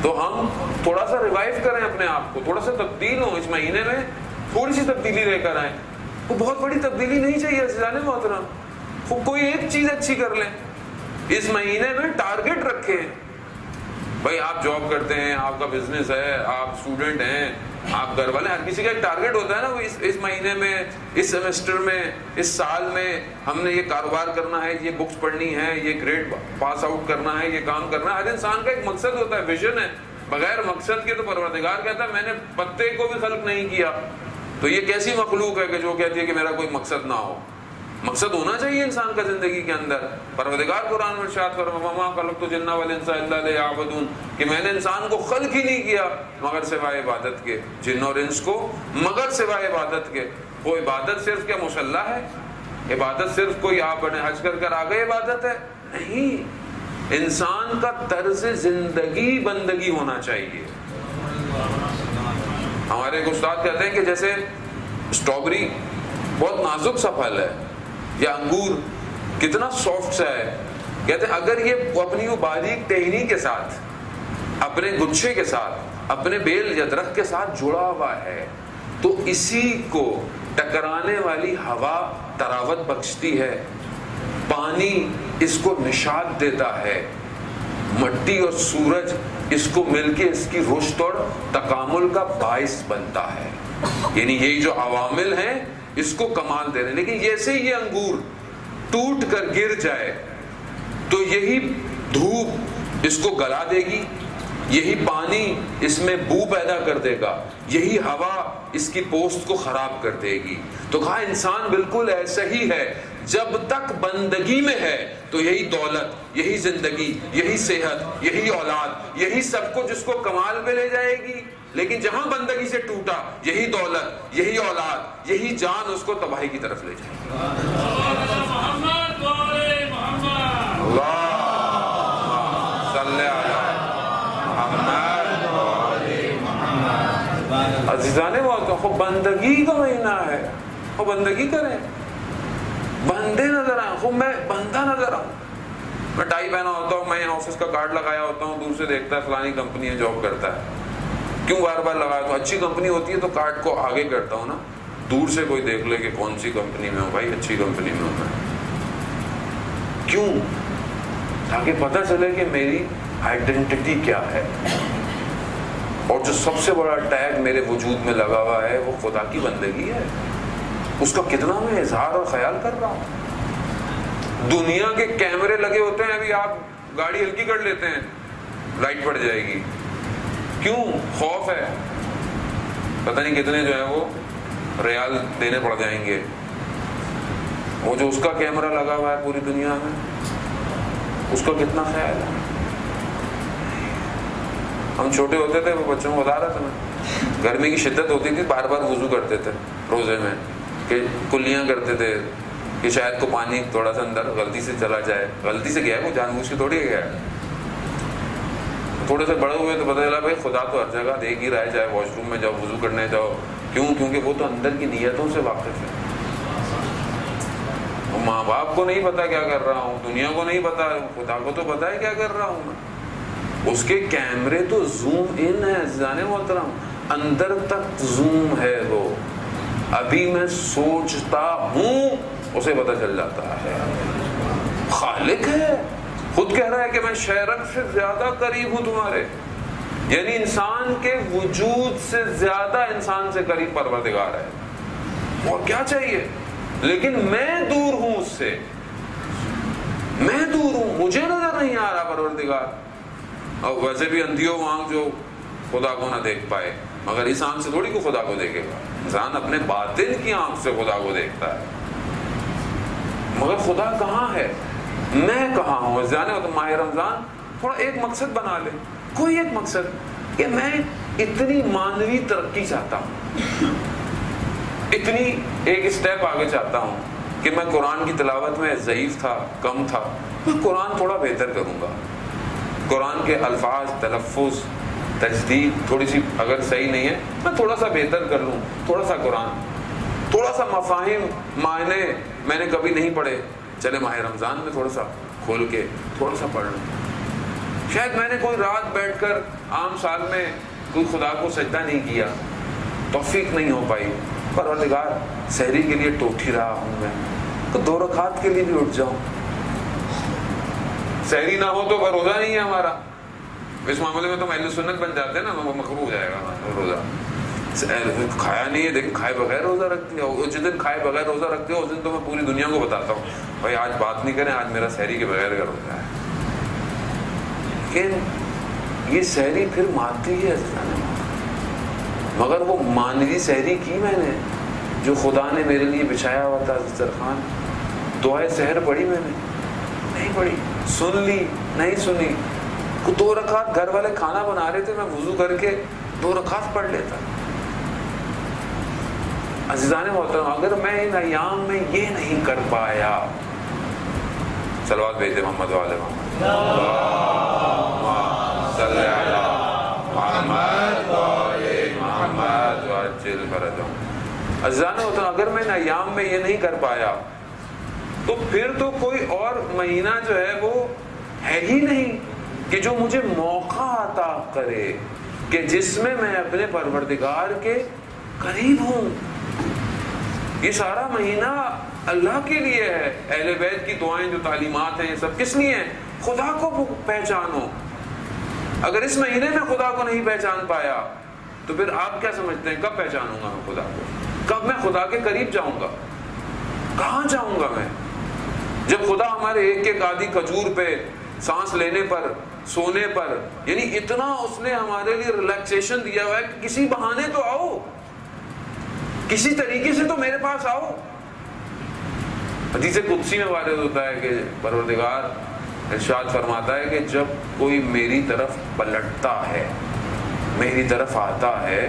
تو ہم تھوڑا سا ریوائیو کریں اپنے آپ کو, تھوڑا سا تبدیل ہوں, اس مہینے میں تھوڑی سی تبدیلی لے کر آئیں. وہ بہت بڑی تبدیلی نہیں چاہیے عزیزان محترم, وہ کوئی ایک چیز اچھی کر لیں. اس مہینے میں ٹارگٹ رکھیں. بھائی آپ جاب کرتے ہیں, آپ کا بزنس ہے, آپ اسٹوڈنٹ ہیں, آپ گھر والے, ہر کسی کا ایک ٹارگٹ ہوتا ہے نا. وہ اس مہینے میں, اس سیمسٹر میں, اس سال میں ہم نے یہ کاروبار کرنا ہے, یہ بکس پڑھنی ہے, یہ گریڈ پاس آؤٹ کرنا ہے, یہ کام کرنا ہے. ہر انسان کا ایک مقصد ہوتا ہے, ویژن ہے. بغیر مقصد کے تو پروردگار کہتا ہے میں نے پتے کو بھی خلق نہیں کیا. تو یہ کیسی مخلوق ہے کہ جو کہتی ہے کہ میرا کوئی مقصد نہ ہو؟ مقصد ہونا چاہیے انسان کا زندگی کے اندر. پروردگار قرآن میں ارشاد فرمایا وما خلقت الجن والانس الا لیعبدون, کہ میں نے انسان کو خلق ہی نہیں کیا مگر سوائے عبادت کے, جن اور انس کو مگر سوائے عبادت کے. وہ عبادت صرف کیا مصلی ہے؟ عبادت صرف کوئی آپ حج کر کر آ گئے عبادت ہے؟ نہیں. انسان کا طرز زندگی بندگی ہونا چاہیے. ہمارے ایک استاد کہتے ہیں کہ جیسے اسٹرابری بہت نازک سا پھل ہے, یا انگور کتنا سافٹ سا ہے, کہتے ہیں اگر یہ اپنی وہ باریک ٹہنی کے ساتھ, اپنے گچھے کے ساتھ, اپنے بیل یا درخت کے ساتھ جڑا ہوا ہے تو اسی کو ٹکرانے والی ہوا تراوت بخشتی ہے, پانی اس کو نشاط دیتا ہے, مٹی اور سورج اس کو مل کے اس کی رشد اور تکامل کا باعث بنتا ہے. یعنی یہی جو عوامل ہیں اس کو کمال دے رہے ہیں. لیکن جیسے یہ انگور ٹوٹ کر گر جائے تو یہی دھوپ اس کو گلا دے گی, یہی پانی اس میں بو پیدا کر دے گا, یہی ہوا اس کی پوست کو خراب کر دے گی. تو کہا انسان بالکل ایسا ہی ہے, جب تک بندگی میں ہے تو یہی دولت, یہی زندگی, یہی صحت, یہی اولاد, یہی سب کچھ اس کو کمال پہ لے جائے گی. لیکن جہاں بندگی سے ٹوٹا یہی دولت, یہی اولاد, یہی جان اس کو تباہی کی طرف لے جائے گی. عزیزانے خوب بندگی کا مہینہ ہے, خوب بندگی کریں, بندے نظر آئیں, خوب میں بندہ نظر آؤں. میں ٹائی پہنا ہوتا ہوں, میں آفس کا کارڈ لگایا ہوتا ہوں, دور سے دیکھتا ہے فلانی کمپنی ہے جاب کرتا ہے, کیوں بار بار لگایا؟ تو اچھی کمپنی ہوتی ہے تو کارڈ کو آگے کرتا ہوں نا, دور سے کوئی دیکھ لے کہ کون سی کمپنی میں ہوں. بھائی اچھی کمپنی میں ہوں میں, کیوں؟ تاکہ پتہ چلے کہ میری آئیڈینٹی کیا ہے. اور جو سب سے بڑا ٹیگ میرے وجود میں لگا ہوا ہے وہ خدا کی بندگی ہے, اس کا کتنا میں اظہار اور خیال کر رہا ہوں. دنیا کے کیمرے لگے ہوتے ہیں, ابھی آپ گاڑی ہلکی کر لیتے ہیں لائٹ پڑ جائے گی, کیوں؟ خوف ہے, پتہ نہیں کتنے جو ہے وہ ریال دینے پڑ جائیں گے. وہ جو اس کا کیمرہ لگا ہوا ہے پوری دنیا میں, اس کا کتنا خیال ہے. ہم چھوٹے ہوتے تھے, وہ بچوں کو بتا رہا تھا میں, گرمی کی شدت ہوتی تھی, بار بار وضو کرتے تھے روزے میں, کہ کلیاں کرتے تھے کہ شاید کو پانی تھوڑا سا اندر غلطی سے چلا جائے. غلطی سے گیا ہے, وہ جان بوجھ کے تھوڑی گیا ہے. تھوڑے سے بڑے ہوئے تو پتہ چلا بھائی خدا تو ہر جگہ دیکھ ہی رہا ہے, چاہے واش روم میں جاؤ, وضو کرنے جاؤ. کیوں؟ کیونکہ وہ تو اندر کی نیتوں سے واقف ہے. ماں باپ کو نہیں پتا کیا کر رہا ہوں, دنیا کو نہیں پتا, خدا کو تو پتا ہے کیا کر رہا ہوں میں. اس کے کیمرے تو زوم ان ہے عزیزان محترم, اندر تک زوم ہے. وہ ابھی میں سوچتا ہوں اسے پتا چل جاتا ہے. خالق ہے, خود کہہ رہا ہے کہ میں شرک سے زیادہ قریب ہوں تمہارے. یعنی انسان کے وجود سے زیادہ انسان سے قریب پروردگار ہے. اور کیا چاہیے؟ لیکن میں دور ہوں اس سے, میں دور ہوں, مجھے نظر نہیں آ رہا پروردگار. اور ویسے بھی اندھیوں آنکھ جو خدا کو نہ دیکھ پائے, مگر اس آنکھ سے تھوڑی کو خدا کو دیکھے گا. انسان اپنے باطن کی آنکھ سے خدا کو دیکھتا ہے. مگر خدا کہاں ہے, میں کہاں ہوں؟ جانے تو ماہ رمضان تھوڑا ایک مقصد بنا لے, کوئی ایک مقصد کہ میں اتنی مانوی ترقی چاہتا ہوں, اتنی ایک اسٹیپ آگے چاہتا ہوں کہ میں قرآن کی تلاوت میں ضعیف تھا, کم تھا, میں قرآن تھوڑا بہتر کروں گا. قرآن کے الفاظ, تلفظ, تجدید تھوڑی سی اگر صحیح نہیں ہے, میں تھوڑا سا بہتر کر لوں. تھوڑا سا قرآن, تھوڑا سا مفاہیم, معنی میں نے کبھی نہیں پڑھے, چلے ماہ رمضان میں تھوڑا سا کھول کے تھوڑا سا پڑھ لوں. شاید میں نے کوئی رات بیٹھ کر عام سال میں کوئی خدا کو سجدہ نہیں کیا، توفیق نہیں ہو پائی، پروردگار سحری کے لیے ٹوٹی رہا ہوں میں، تو 2 رکعت کے لیے بھی اٹھ جاؤں۔ سحری نہ ہو تو روزہ نہیں ہے ہمارا، اس معاملے میں تو اہل سنت بن جاتے ہیں نا، وہ مکروہ ہو جائے گا روزہ۔ کھایا نہیں ہے لیکن کھائے بغیر روزہ رکھ دیا، جس دن کھائے بغیر روزہ رکھتے ہو اس دن تو میں پوری دنیا کو بتاتا ہوں بھائی آج بات نہیں کریں، آج میرا سحری کے بغیر کا روزہ ہے۔ لیکن یہ سحری پھر مادی ہے، مگر وہ مانوی سحری کی میں نے جو خدا نے میرے لیے بچھایا ہوا تھا دسترخوان۔ دعائے سحر پڑھی میں نے؟ نہیں پڑھی۔ سن لی؟ نہیں سنی۔ 2 رکعت گھر والے کھانا بنا رہے تھے، میں وضو کر کے 2 رکعت پڑھ لیتا۔ عزیزان محترم، اگر میں ان ایام میں یہ نہیں کر پایا، صلوات بھیجتے محمد والے محمد، اللہم صلی علی محمد وآل محمد وعجل فرجہم۔ عزیزان محترم، اگر میں ان ایام میں یہ نہیں کر پایا تو پھر تو کوئی اور مہینہ جو ہے وہ ہے ہی نہیں کہ جو مجھے موقع عطا کرے کہ جس میں میں اپنے پروردگار کے قریب ہوں۔ یہ سارا مہینہ اللہ کے لیے ہے۔ اہل بیت کی دعائیں جو تعلیمات ہیں یہ سب کس لیے ہیں؟ خدا کو پہچانو۔ اگر اس مہینے میں خدا کو نہیں پہچان پایا تو پھر آپ کیا سمجھتے ہیں کب پہچانوں گا میں خدا کو؟ کب میں خدا کے قریب جاؤں گا؟ کہاں جاؤں گا میں؟ جب خدا ہمارے ایک ایک آدھی کھجور پہ، سانس لینے پر، سونے پر، یعنی اتنا اس نے ہمارے لیے ریلیکسیشن دیا ہوا ہے کہ کسی بہانے تو آؤ، کسی طریقے سے تو میرے پاس آؤ۔ حدیث قدسی میں وارد ہوتا ہے کہ پروردگار ارشاد فرماتا ہے کہ جب کوئی میری طرف پلٹتا ہے، میری طرف آتا ہے،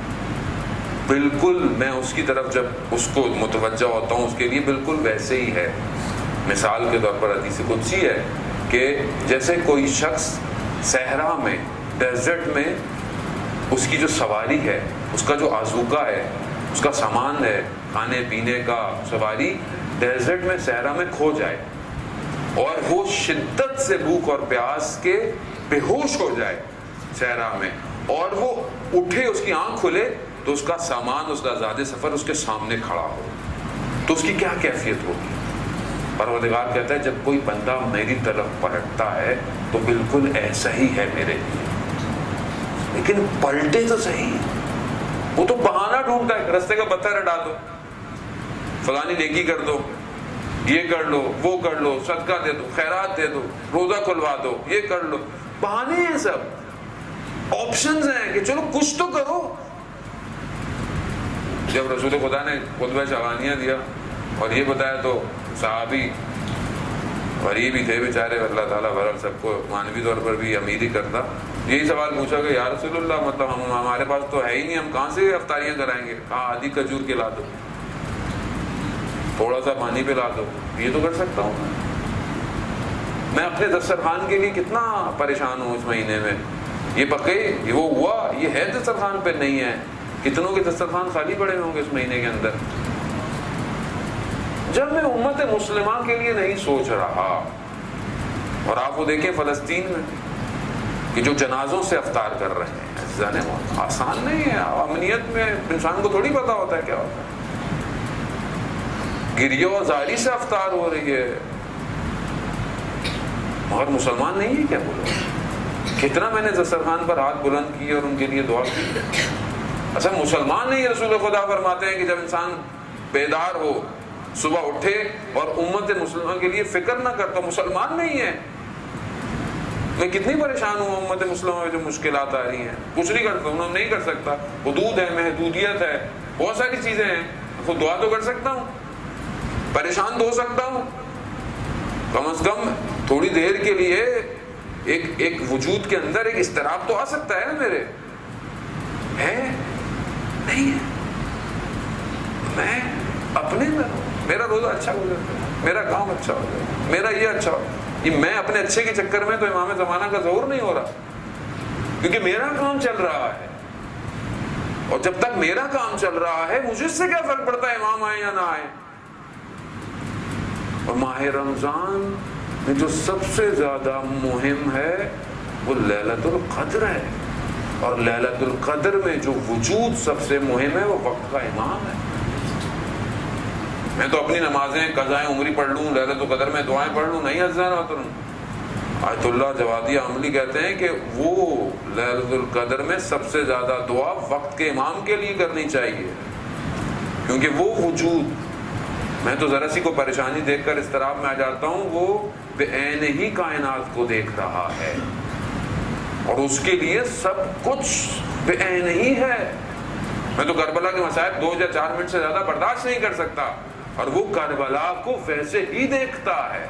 بالکل میں اس کی طرف جب اس کو متوجہ ہوتا ہوں اس کے لیے بالکل ویسے ہی ہے۔ مثال کے طور پر حدیث قدسی ہے کہ جیسے کوئی شخص صحرا میں، ڈیزرٹ میں، اس کی جو سواری ہے، اس کا جو آذوقہ ہے، اس کا سامان ہے، کھانے پینے کا، سواری ڈیزرٹ میں، صحرا میں کھو جائے اور وہ شدت سے بھوک اور پیاس کے بے ہوش ہو جائے صحرا میں، اور وہ اٹھے، اس کی آنکھ کھلے تو اس کا سامان، اس کا زاد سفر اس کے سامنے کھڑا ہو، تو اس کی کیا کیفیت ہوگی؟ پروردگار کہتا ہے جب کوئی بندہ میری طرف پلٹتا ہے تو بالکل ایسا ہی ہے میرے لیے، لیکن پلٹے تو صحیح۔ وہ تو بہانہ ڈھونڈتا ہے، رستے کا پتھر ہٹا دو، فلانی نیکی کر دو، یہ کر لو، وہ کر لو، صدقہ دے دو، خیرات دے دو، روزہ کھلوا دو، یہ کر لو، بہانے ہیں سب، آپشنز ہیں کہ چلو کچھ تو کرو۔ جب رسول خدا نے خطبہ شعبانیہ دیا اور یہ بتایا تو صحابی غریب ہی تھے بیچارے، اللہ تعالیٰ بہرحال سب کو مانوی طور پر بھی امیر ہی کرتا، یہی سوال پوچھا کہ یا رسول اللہ مطلب ہمارے پاس تو ہے ہی نہیں، ہم کہاں سے افطاریاں کرائیں گے؟ کہاں آدھی کھجور کے لا دو، تھوڑا سا پانی پہ لا دو، یہ تو کر سکتا ہوں میں اپنے دسترخوان کے لیے کتنا پریشان ہوں اس مہینے میں، یہ پکے، یہ وہ ہوا، یہ ہے دسترخوان پہ نہیں ہے، کتنوں کے دسترخوان خالی پڑے ہوں گے اس مہینے کے اندر۔ جب میں امت مسلمہ کے لیے نہیں سوچ رہا، اور آپ وہ دیکھیں فلسطین میں کہ جو جنازوں سے افطار کر رہے ہیں، آسان نہیں ہے، امنیت میں انسان کو تھوڑی پتا ہوتا ہے کیا ہوتا ہے، گریہ و زاری سے افطار ہو رہی ہے، مگر مسلمان نہیں ہے کیا بولو؟ کتنا میں نے دسترخوان پر ہاتھ بلند کیے اور ان کے لیے دعا کی۔ اچھا مسلمان نہیں ہے، رسول خدا فرماتے ہیں کہ جب انسان بیدار ہو، صبح اٹھے اور امت مسلمہ کے لیے فکر نہ کرتا، مسلمان نہیں ہے۔ میں کتنی پریشان ہوں امت مسلمہ میں جو مشکلات آ رہی ہیں، کچھ نہیں کرتا ہوں، نہیں کر سکتا، حدود ہے، محدودیت ہے، بہت ساری چیزیں ہیں، خود دعا تو کر سکتا ہوں، پریشان تو ہو سکتا ہوں، کم از کم تھوڑی دیر کے لیے ایک وجود کے اندر ایک اضطراب تو آ سکتا ہے نا میرے، ہے نہیں ہے؟ میں اپنے میں میرا روزہ اچھا ہو جاتا ہے، میرا کام اچھا ہو جاتا ہے، میرا یہ اچھا ہو، یہ میں اپنے اچھے کے چکر میں تو امام زمانہ کا ظہور نہیں ہو رہا، کیونکہ میرا کام چل رہا ہے، اور جب تک میرا کام چل رہا ہے مجھے اس سے کیا فرق پڑتا ہے امام آئے یا نہ آئے۔ اور ماہ رمضان میں جو سب سے زیادہ مہم ہے وہ لیلۃ القدر ہے، اور لیلۃ القدر میں جو وجود سب سے مہم ہے وہ وقت کا امام ہے۔ میں تو اپنی نمازیں قضائیں عمری پڑھ لوں، لیلۃ القدر میں دعائیں پڑھ لوں، نہیں حضرت محترم۔ آیت اللہ جوادی عاملی کہتے ہیں کہ وہ لیلۃ القدر میں سب سے زیادہ دعا وقت کے امام کے لیے کرنی چاہیے، کیونکہ وہ وجود، میں تو ذرا سی کو پریشانی دیکھ کر اضطراب میں آ جاتا ہوں، وہ بے عین ہی کائنات کو دیکھ رہا ہے اور اس کے لیے سب کچھ بے عین ہی ہے۔ میں تو کربلا کے مصائب 2 یا 4 منٹ سے زیادہ برداشت نہیں کر سکتا، اور وہ کربلا کو ویسے ہی دیکھتا ہے۔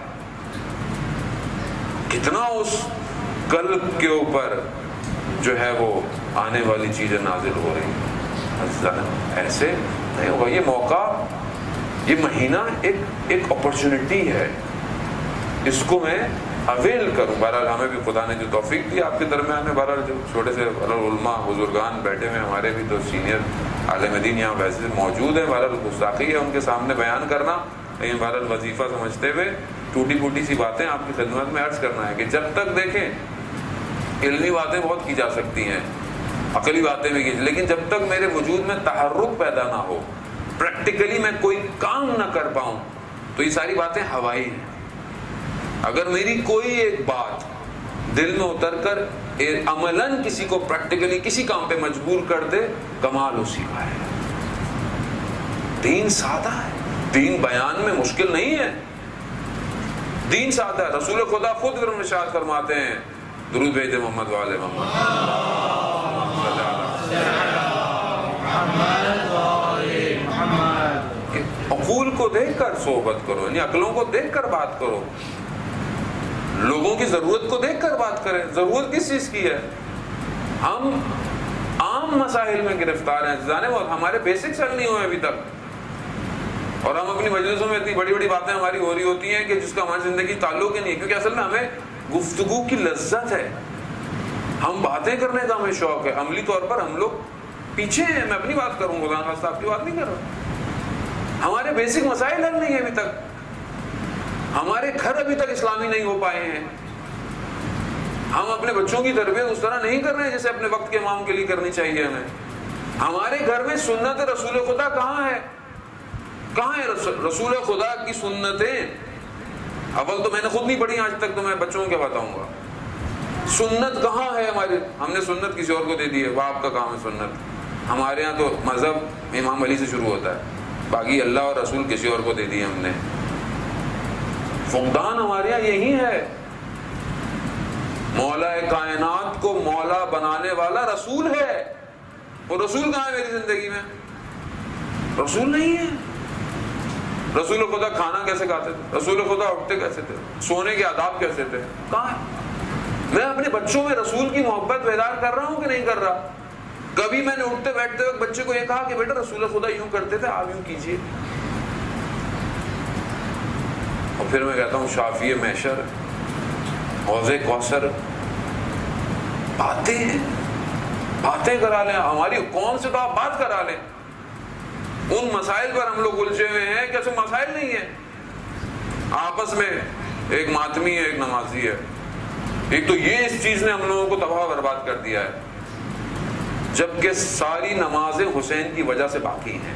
کتنا اس قلب کے اوپر جو ہے وہ آنے والی چیزیں نازل ہو رہی ہیں، ایسے نہیں ہوگا۔ یہ موقع، یہ مہینہ ایک اپرچونٹی ہے، اس کو میں اویل کروں۔ بہرحال ہمیں بھی خدا نے جو توفیق دی آپ کے درمیان میں، بہرحال جو چھوٹے سے علماء بزرگان بیٹھے ہوئے، ہمارے بھی تو سینئر عالم دین یہاں ویسے موجود ہیں، بہرحال گستاخی ہے ان کے سامنے بیان کرنا، لیکن بہرحال وظیفہ سمجھتے ہوئے ٹوٹی پھوٹی سی باتیں آپ کی خدمت میں عرض کرنا ہے کہ جب تک دیکھیں علمی باتیں بہت کی جا سکتی ہیں، عقلی باتیں بھی کی، لیکن جب تک میرے وجود میں تحرک پیدا نہ ہو، پریکٹیکلی میں کوئی کام نہ کر پاؤں، تو یہ ساری باتیں ہوائی ہیں۔ اگر میری کوئی ایک بات دل میں اتر کر عملاً کسی کو پریکٹیکلی کسی کام پہ مجبور کر دے، کمال اسی کا ہے۔ دین سادہ ہے، دین بیان میں مشکل نہیں ہے، دین سادہ ہے۔ رسول خدا خود ارشاد فرماتے ہیں، درود بھیجے محمد والے محمد، عقول کو دیکھ کر صحبت کرو، یعنی عقلوں کو دیکھ کر بات کرو، لوگوں کی ضرورت کو دیکھ کر بات کریں۔ ضرورت کس چیز کی ہے؟ ہم عام مسائل میں گرفتار ہیں، جانے وہ ہمارے بیسکس حل نہیں ہوئے ابھی تک، اور ہم اپنی مجلسوں میں اتنی بڑی بڑی باتیں ہماری ہو رہی ہوتی ہیں کہ جس کا ہماری زندگی تعلق ہی نہیں ہے، کیونکہ اصل میں ہمیں گفتگو کی لذت ہے، ہم باتیں کرنے کا ہمیں شوق ہے، عملی طور پر ہم لوگ پیچھے ہیں۔ میں اپنی بات کروں، خدا نخواستہ آپ کی بات نہیں کر رہا۔ ہمارے بیسک مسائل حل نہیں ہے ابھی تک، ہمارے گھر ابھی تک اسلامی نہیں ہو پائے ہیں، ہم اپنے بچوں کی تربیت اس طرح نہیں کر رہے ہیں جیسے اپنے وقت کے امام کے لیے کرنی چاہیے ہمیں۔ ہمارے گھر میں سنت رسول خدا کہاں ہے؟ کہاں ہے رسول خدا کی سنتیں؟ اول تو میں نے خود نہیں پڑھی آج تک، تو میں بچوں کو کیا بتاؤں گا؟ سنت کہاں ہے ہمارے؟ ہم نے سنت کسی اور کو دے دی ہے، وہ آپ کا کام ہے سنت۔ ہمارے ہاں تو مذہب امام علی سے شروع ہوتا ہے، باقی اللہ اور رسول کسی اور کو دے دی ہم نے۔ فقدان ہمارے یہاں یہی ہے۔ مولا کائنات کو مولا بنانے والا رسول ہے، وہ رسول کہاں ہے میری زندگی میں؟ رسول نہیں ہے۔ رسول خدا کھانا کیسے کھاتے تھے؟ رسول خدا اٹھتے کیسے تھے؟ سونے کے آداب کیسے تھے؟ کہاں ہے؟ میں اپنے بچوں میں رسول کی محبت بیدار کر رہا ہوں کہ نہیں کر رہا؟ کبھی میں نے اٹھتے بیٹھتے وقت بچے کو یہ کہا کہ بیٹا رسول خدا یوں کرتے تھے، آپ یوں کیجئے؟ اور پھر میں کہتا ہوں شافی محشر، حوض کوثر، باتیں کرا لیں ہماری قوم سے، تو آپ بات کرا لیں۔ ان مسائل پر ہم لوگ الجھے ہوئے ہیں کہ ایسے مسائل نہیں ہیں، آپس میں ایک ماتمی ہے، ایک نمازی ہے۔ ایک تو یہ اس چیز نے ہم لوگوں کو تباہ برباد کر دیا ہے، جبکہ ساری نمازیں حسین کی وجہ سے باقی ہیں،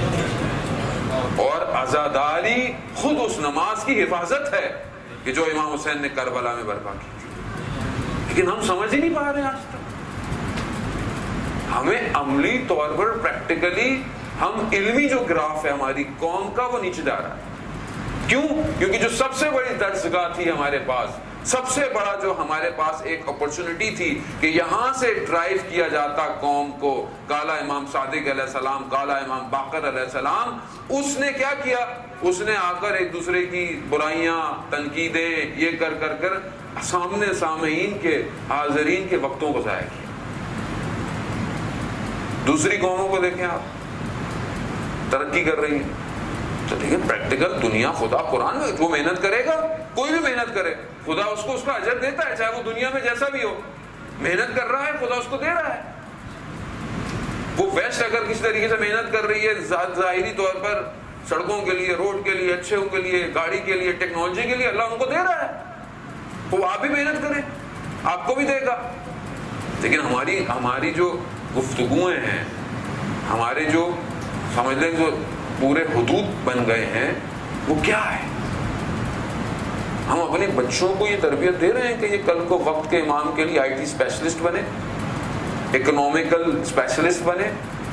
اور عزاداری خود اس نماز کی حفاظت ہے کہ جو امام حسین نے کربلا میں برپا کی تھی، لیکن ہم سمجھ ہی نہیں پا رہے آج تک۔ ہمیں عملی طور پر پریکٹیکلی ہم علمی جو گراف ہے ہماری قوم کا وہ نیچے جا رہا ہے۔ کیوں؟ کیونکہ جو سب سے بڑی درسگاہ تھی ہمارے پاس، سب سے بڑا جو ہمارے پاس ایک اپرچونٹی تھی کہ یہاں سے ڈرائیو کیا جاتا قوم کو، کالا امام صادق علیہ السلام، کالا امام باقر علیہ السلام، اس نے کیا کیا؟ اس نے آ کر ایک دوسرے کی برائیاں، تنقیدیں یہ کر کر کر سامنے سامعین کے، حاضرین کے وقتوں کو ضائع کیا۔ دوسری قوموں کو دیکھیں آپ، ترقی کر رہی ہے تو دیکھیں پریکٹیکل دنیا، خدا قرآن میں وہ محنت کرے گا، کوئی بھی محنت کرے خدا اس کو اس کا اجر دیتا ہے، چاہے وہ دنیا میں جیسا بھی ہو، محنت کر رہا ہے خدا اس کو دے رہا ہے۔ وہ ویسٹ اگر کسی طریقے سے محنت کر رہی ہے ظاہری طور پر سڑکوں کے لیے، روڈ کے لیے، اچھے کے لیے، گاڑی کے لیے، ٹیکنالوجی کے لیے، اللہ ان کو دے رہا ہے، وہ آپ بھی محنت کریں۔ آپ کو بھی دے گا. لیکن ہماری جو گفتگویں ہیں, ہمارے جو سمجھ لیں جو پورے حدود بن گئے ہیں, وہ کیا ہے؟ ہم اپنے بچوں کو یہ تربیت دے رہے ہیں کہ یہ کل کو وقت کے امام کے لیے IT اسپیشلسٹ بنے, اکنامیکل اسپیشلسٹ بنے,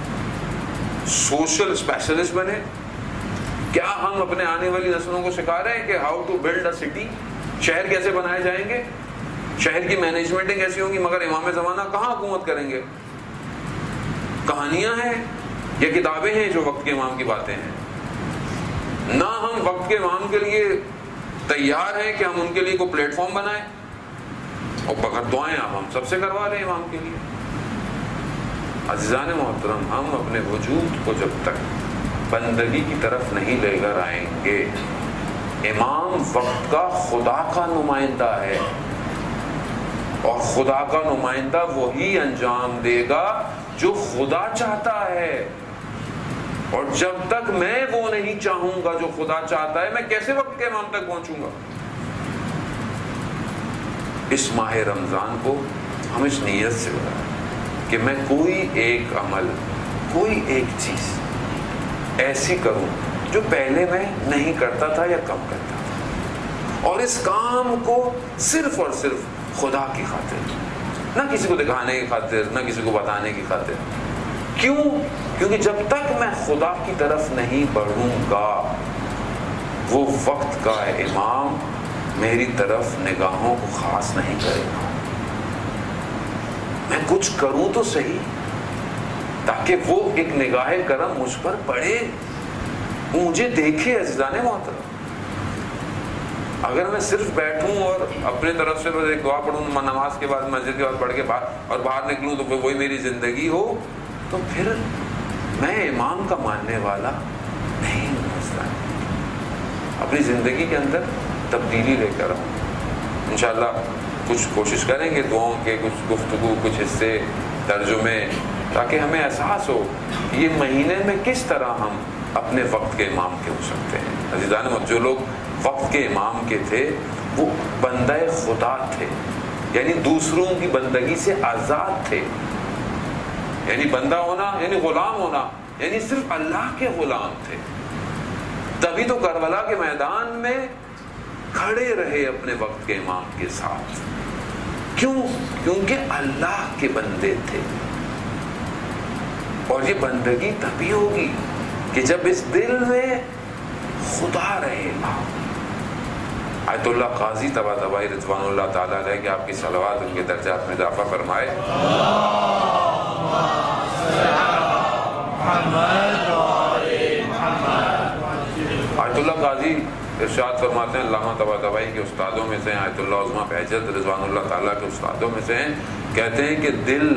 سوشل اسپیشلسٹ بنے. کیا ہم اپنے آنے والی نسلوں کو سکھا رہے ہیں کہ how to build a city, شہر کیسے بنائے جائیں گے, شہر کی مینجمنٹیں کیسی ہوں گی؟ مگر امام زمانہ کہاں حکومت کریں گے؟ کہانیاں ہیں یا کتابیں ہیں جو وقت کے امام کی باتیں ہیں؟ نہ ہم وقت کے امام کے لیے تیار ہیں کہ ہم ان کے لیے کوئی پلیٹ فارم بنائیں, اور بغیر دعائیں آپ ہم سب سے کروا رہے ہیں امام کے لیے. عزیزان محترم, ہم اپنے وجود کو جب تک بندگی کی طرف نہیں لے کر آئیں گے, امام وقت کا خدا کا نمائندہ ہے, اور خدا کا نمائندہ وہی انجام دے گا جو خدا چاہتا ہے. اور جب تک میں وہ نہیں چاہوں گا جو خدا چاہتا ہے, میں کیسے وقت کے امام تک پہنچوں گا؟ اس ماہ رمضان کو ہم اس نیت سے بنائیں کہ میں کوئی ایک عمل, کوئی ایک چیز ایسی کروں جو پہلے میں نہیں کرتا تھا یا کم کرتا تھا, اور اس کام کو صرف اور صرف خدا کی خاطر, نہ کسی کو دکھانے کی خاطر, نہ کسی کو بتانے کی خاطر. کیوں؟ کیونکہ جب تک میں خدا کی طرف نہیں بڑھوں گا, وہ وقت کا امام میری طرف نگاہوں کو خاص نہیں کرے گا. میں کچھ کروں تو صحیح تاکہ وہ ایک نگاہ کرم مجھ پر پڑے, وہ مجھے دیکھے. عزیزان محترم, اگر میں صرف بیٹھوں اور اپنے طرف سے بس ایک دعا پڑھوں نماز کے بعد, مسجد کے بعد پڑھ کے باہر نکلوں تو وہی میری زندگی ہو, تو پھر میں امام کا ماننے والا نہیں ہوں. اپنی زندگی کے اندر تبدیلی لے کر آؤں. انشاءاللہ کچھ کوشش کریں گے دعاؤں کے, کچھ گفتگو, کچھ حصے, ترجمے, تاکہ ہمیں احساس ہو کہ یہ مہینے میں کس طرح ہم اپنے وقت کے امام کے ہو سکتے ہیں. عزیزان, جو لوگ وقت کے امام کے تھے وہ بندہ خدا تھے, یعنی دوسروں کی بندگی سے آزاد تھے. یعنی بندہ ہونا یعنی غلام ہونا, یعنی صرف اللہ کے غلام تھے. تبھی تو کربلا کے میدان میں کھڑے رہے اپنے وقت کے امام کے ساتھ. کیوں؟ کیونکہ اللہ کے بندے تھے. اور یہ بندگی تبھی ہوگی کہ جب اس دل میں خدا رہے گا. آیت اللہ قاضی طباطبائی رضوان اللہ تعالیٰ علیہ کہ آپ کی صلوات ان کے درجات میں اضافہ فرمائے. آیت اللہ قاضی ارشاد فرماتے ہیں, علامہ طباطبائی کے استادوں میں سے ہیں, آیت اللہ عظمہ بہجت رضوان اللہ تعالیٰ کے استادوں میں سے ہیں. کہتے ہیں کہ دل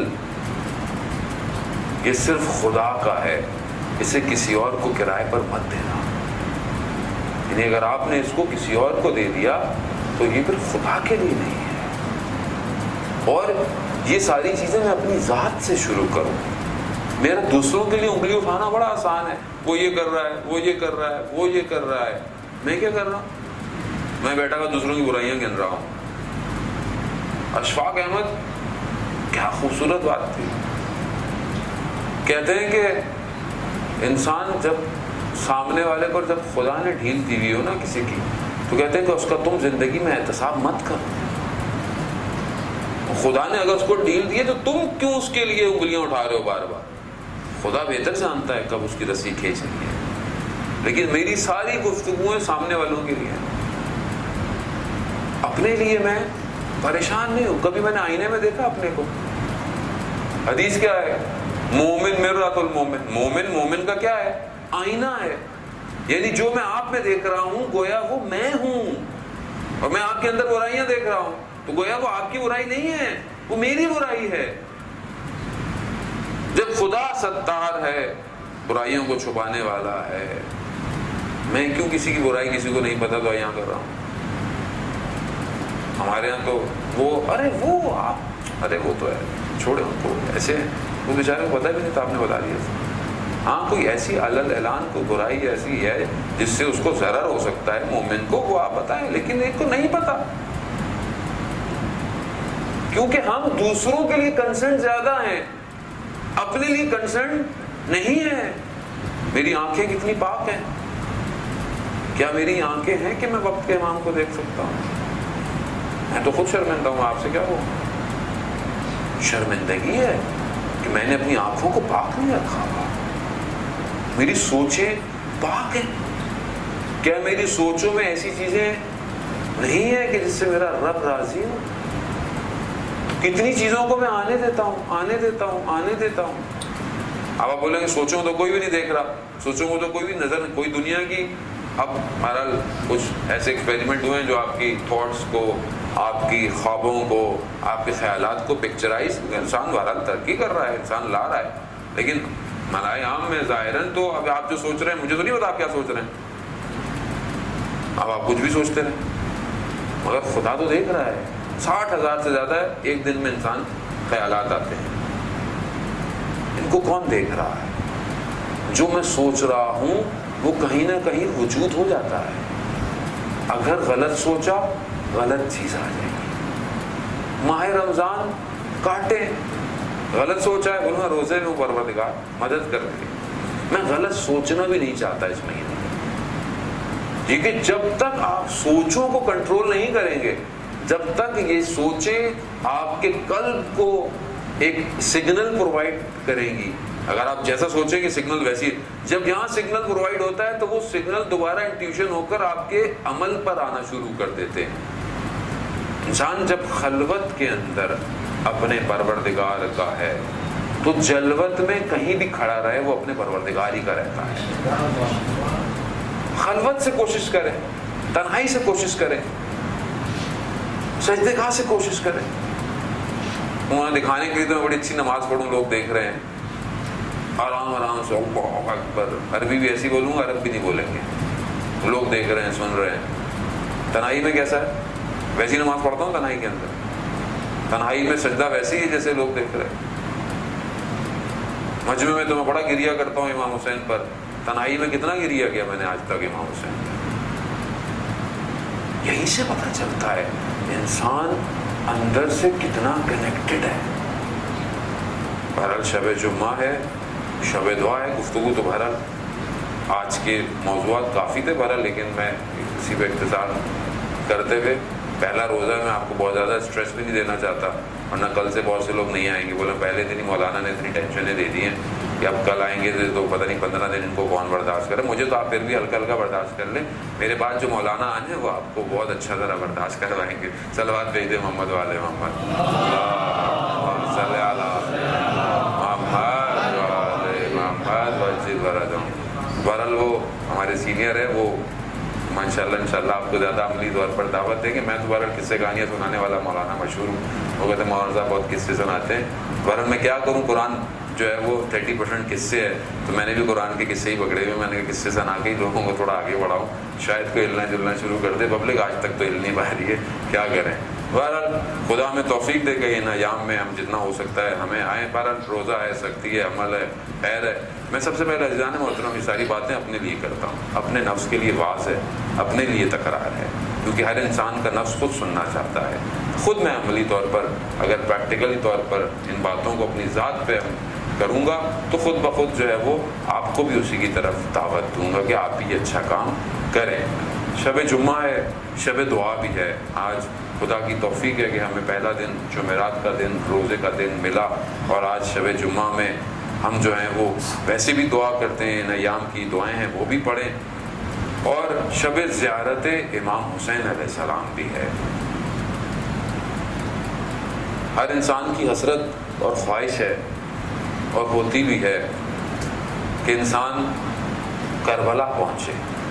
یہ صرف خدا کا ہے, اسے کسی اور کو کرائے پر مت دینا. یعنی اگر آپ نے اس کو کسی اور کو دے دیا تو یہ پھر خدا کے لیے نہیں ہے. اور یہ ساری چیزیں میں اپنی ذات سے شروع کروں. میرا دوسروں کے لیے انگلی اٹھانا بڑا آسان ہے, وہ یہ کر رہا ہے, وہ یہ کر رہا ہے, وہ یہ کر رہا ہے, میں کیا کر رہا ہوں؟ میں بیٹھا ہوا دوسروں کی برائیاں گن رہا ہوں. اشفاق احمد کیا خوبصورت بات تھی. کہتے ہیں کہ انسان جب سامنے والے پر جب خدا نے ڈھیل دی ہوئی ہو نا کسی کی, تو کہتے ہیں کہ اس کا تم زندگی میں احتساب مت کرو. خدا نے اگر اس کو ڈھیل دی ہے تو تم کیوں اس کے لیے انگلیاں اٹھا رہے ہو بار بار؟ خدا بہتر جانتا ہے کب اس کی رسی کھینچنی ہے. لیکن میری ساری گفتگویں سامنے والوں کے لیے, اپنے لیے میں پریشان نہیں ہوں. کبھی میں نے آئینے میں دیکھا اپنے کو؟ حدیث کیا ہے؟ مومن مرۃ المومن, مومن مومن کا کیا ہے؟ آئینہ ہے. یعنی جو میں آپ میں دیکھ رہا ہوں گویا وہ میں ہوں, اور میں آپ کے اندر برائیاں دیکھ رہا ہوں تو گویا وہ آپ کی برائی نہیں ہے, وہ میری برائی ہے. جب خدا ستار ہے, برائیوں کو چھپانے والا ہے, میں کیوں کسی کی برائی کسی کو نہیں پتا تو یہاں کر رہا ہوں؟ ہمارے یہاں تو وہ ارے وہ آپ ارے وہ تو ہے, چھوڑے ان کو, ایسے وہ بیچارے کو پتہ بھی نہیں تھا, آپ نے بتا دیا. ہاں کوئی ایسی علل اعلان کوئی برائی ایسی ہے جس سے اس کو ضرر ہو سکتا ہے مومن کو, وہ آپ بتائیں, لیکن ایک کو نہیں پتا. کیونکہ ہم دوسروں کے لیے کنسرن زیادہ ہیں، اپنے لیے کنسرن نہیں ہے. میری آنکھیں کتنی پاک ہیں؟ کیا میری آنکھیں ہیں کہ میں وقت کے امام کو دیکھ سکتا ہوں؟ میں تو خود شرمندہ ہوں، آپ سے کیا ہوں؟ شرمندگی ہے کہ میں نے اپنی آنکھوں کو پاک نہیں رکھا. میری سوچیں پاک ہیں؟ کیا میری سوچوں میں ایسی چیزیں نہیں ہیں کہ جس سے میرا رب راضی ہو؟ کتنی چیزوں کو میں آنے دیتا ہوں. اب آپ بولیں گے سوچوں تو کوئی بھی نہیں دیکھ رہا، سوچوں کو تو کوئی بھی نظر نہیں، کوئی دنیا کی. اب بہرحال کچھ ایسے ایکسپیریمنٹ ہوئے ہیں جو آپ کی تھاٹس کو، آپ کی خوابوں کو، آپ کے خیالات کو پکچرائز، انسان بہرحال ترقی کر رہا ہے، انسان لا رہا ہے. لیکن ملائے عام میں ظاہراً تو اب آپ جو سوچ رہے ہیں، مجھے تو نہیں پتا آپ کیا سوچ رہے ہیں. اب آپ کچھ بھی سوچتے رہیں، مگر خدا تو دیکھ رہا ہے. 60,000 سے زیادہ ایک دن میں انسان خیالات آتے ہیں. ان کو کون دیکھ رہا ہے؟ جو میں سوچ رہا ہوں وہ کہیں نہ کہیں وجود ہو جاتا ہے. اگر غلط سوچا غلط چیز آ جائے گی. ماہ رمضان کاٹے، غلط سوچا ہے، بولوں روزے میں پروردگار مدد کر دے. میں غلط سوچنا بھی نہیں چاہتا اس مہینے میں، کیونکہ جب تک آپ سوچوں کو کنٹرول نہیں کریں گے، جب تک یہ سوچیں آپ کے قلب کو ایک سگنل پرووائڈ کریں گی. اگر آپ جیسا سوچیں کہ سگنل ویسی، جب یہاں سگنل پرووائڈ ہوتا ہے تو وہ سگنل دوبارہ انٹیوشن ہو کر آپ کے عمل پر آنا شروع کر دیتے ہیں. انسان جب خلوت کے اندر اپنے پروردگار کا ہے تو جلوت میں کہیں بھی کھڑا رہے وہ اپنے پروردگار ہی کا رہتا ہے. خلوت سے کوشش کریں، تنہائی سے کوشش کریں، سجدے گاہ سے کوشش کریں. انہیں دکھانے کے لیے تو میں بڑی اچھی نماز پڑھوں، لوگ دیکھ رہے ہیں، آرام سے اللہ اکبر، عربی بھی ایسی بولوں گا، عرب بھی نہیں بولیں گے. لوگ دیکھ رہے ہیں، سن رہے ہیں. تنہائی میں کیسا ہے؟ ویسی نماز پڑھتا ہوں تنہائی کے اندر. تنہائی میں سجدہ ویسی ہے جیسے لوگ دیکھ رہے ہیں. مجمع میں تو میں بڑا گریا کرتا ہوں امام حسین پر، تنہائی میں کتنا گریا کیا میں نے آج تک امام حسین. یہیں سے پتہ چلتا ہے انسان اندر سے کتنا کنیکٹڈ ہے. بہرحال شب جمعہ ہے، شب دعا ہے. گفتگو تو بہرحال آج کے موضوعات کافی تھے بہرحال، لیکن میں اسی پہ اختصار کرتے ہوئے پہلا روزہ میں آپ کو بہت زیادہ اسٹریس بھی نہیں دینا چاہتا، ورنہ کل سے بہت سے لوگ نہیں آئیں گے. بولے پہلے دن ہی مولانا نے اتنی ٹینشنیں دے دی ہیں کہ اب کل آئیں گے تو پتہ نہیں 15 دن ان کو کون برداشت کرے. مجھے تو آپ پھر بھی ہلکا ہلکا برداشت کر لیں. میرے بعد جو مولانا آئے ہیں وہ آپ کو بہت اچھا ذرا برداشت کروائیں گے. صلوات بھیج دیں محمد والے محمد، بہرحال وہ ہمارے سینئر ہے، وہ انشاءاللہ آپ کو زیادہ عملی طور پر دعوت دیں گے. میں تو بہرحال قصے کہانیاں سنانے والا مولانا مشہور ہوں. وہ کہتے ہیں مولانا صاحب بہت قصے سناتے ہیں. بہرحال میں کیا کروں، قرآن جو ہے وہ 30% قصے ہے، تو میں نے بھی قرآن کے قصے ہی پکڑے ہوئے. میں نے قصے سنا کے ہی لوگوں کو تھوڑا آگے بڑھاؤں، شاید کوئی ہلنا جلنا شروع کر دے. پبلک آج تک تو ہل نہیں پا رہی ہے، کیا کریں. بہرحال خدا ہمیں توفیق دے کہ ان ایام میں ہم جتنا ہو سکتا ہے ہمیں آئیں. بہرحال روزہ ہے، سختی ہے، عمل ہے، خیر ہے. میں سب سے پہلے عزیزان محترم یہ ساری باتیں اپنے لیے کرتا ہوں، اپنے نفس کے لیے واز ہے، اپنے لیے تکرار ہے، کیونکہ ہر انسان کا نفس خود سننا چاہتا ہے. خود میں عملی طور پر اگر پریکٹیکلی طور پر ان باتوں کو اپنی ذات پہ کروں گا تو خود بخود جو ہے وہ آپ کو بھی اسی کی طرف دعوت دوں گا کہ آپ بھی اچھا کام کریں. شب جمعہ ہے، شب دعا بھی ہے. آج خدا کی توفیق ہے کہ ہمیں پہلا دن جمعرات کا دن روزے کا دن ملا، اور آج شب جمعہ میں ہم جو ہیں وہ ویسے بھی دعا کرتے ہیں، ان ایام کی دعائیں ہیں وہ بھی پڑھیں. اور شب زیارت امام حسین علیہ السلام بھی ہے. ہر انسان کی حسرت اور خواہش ہے اور ہوتی بھی ہے کہ انسان کربلا پہنچے.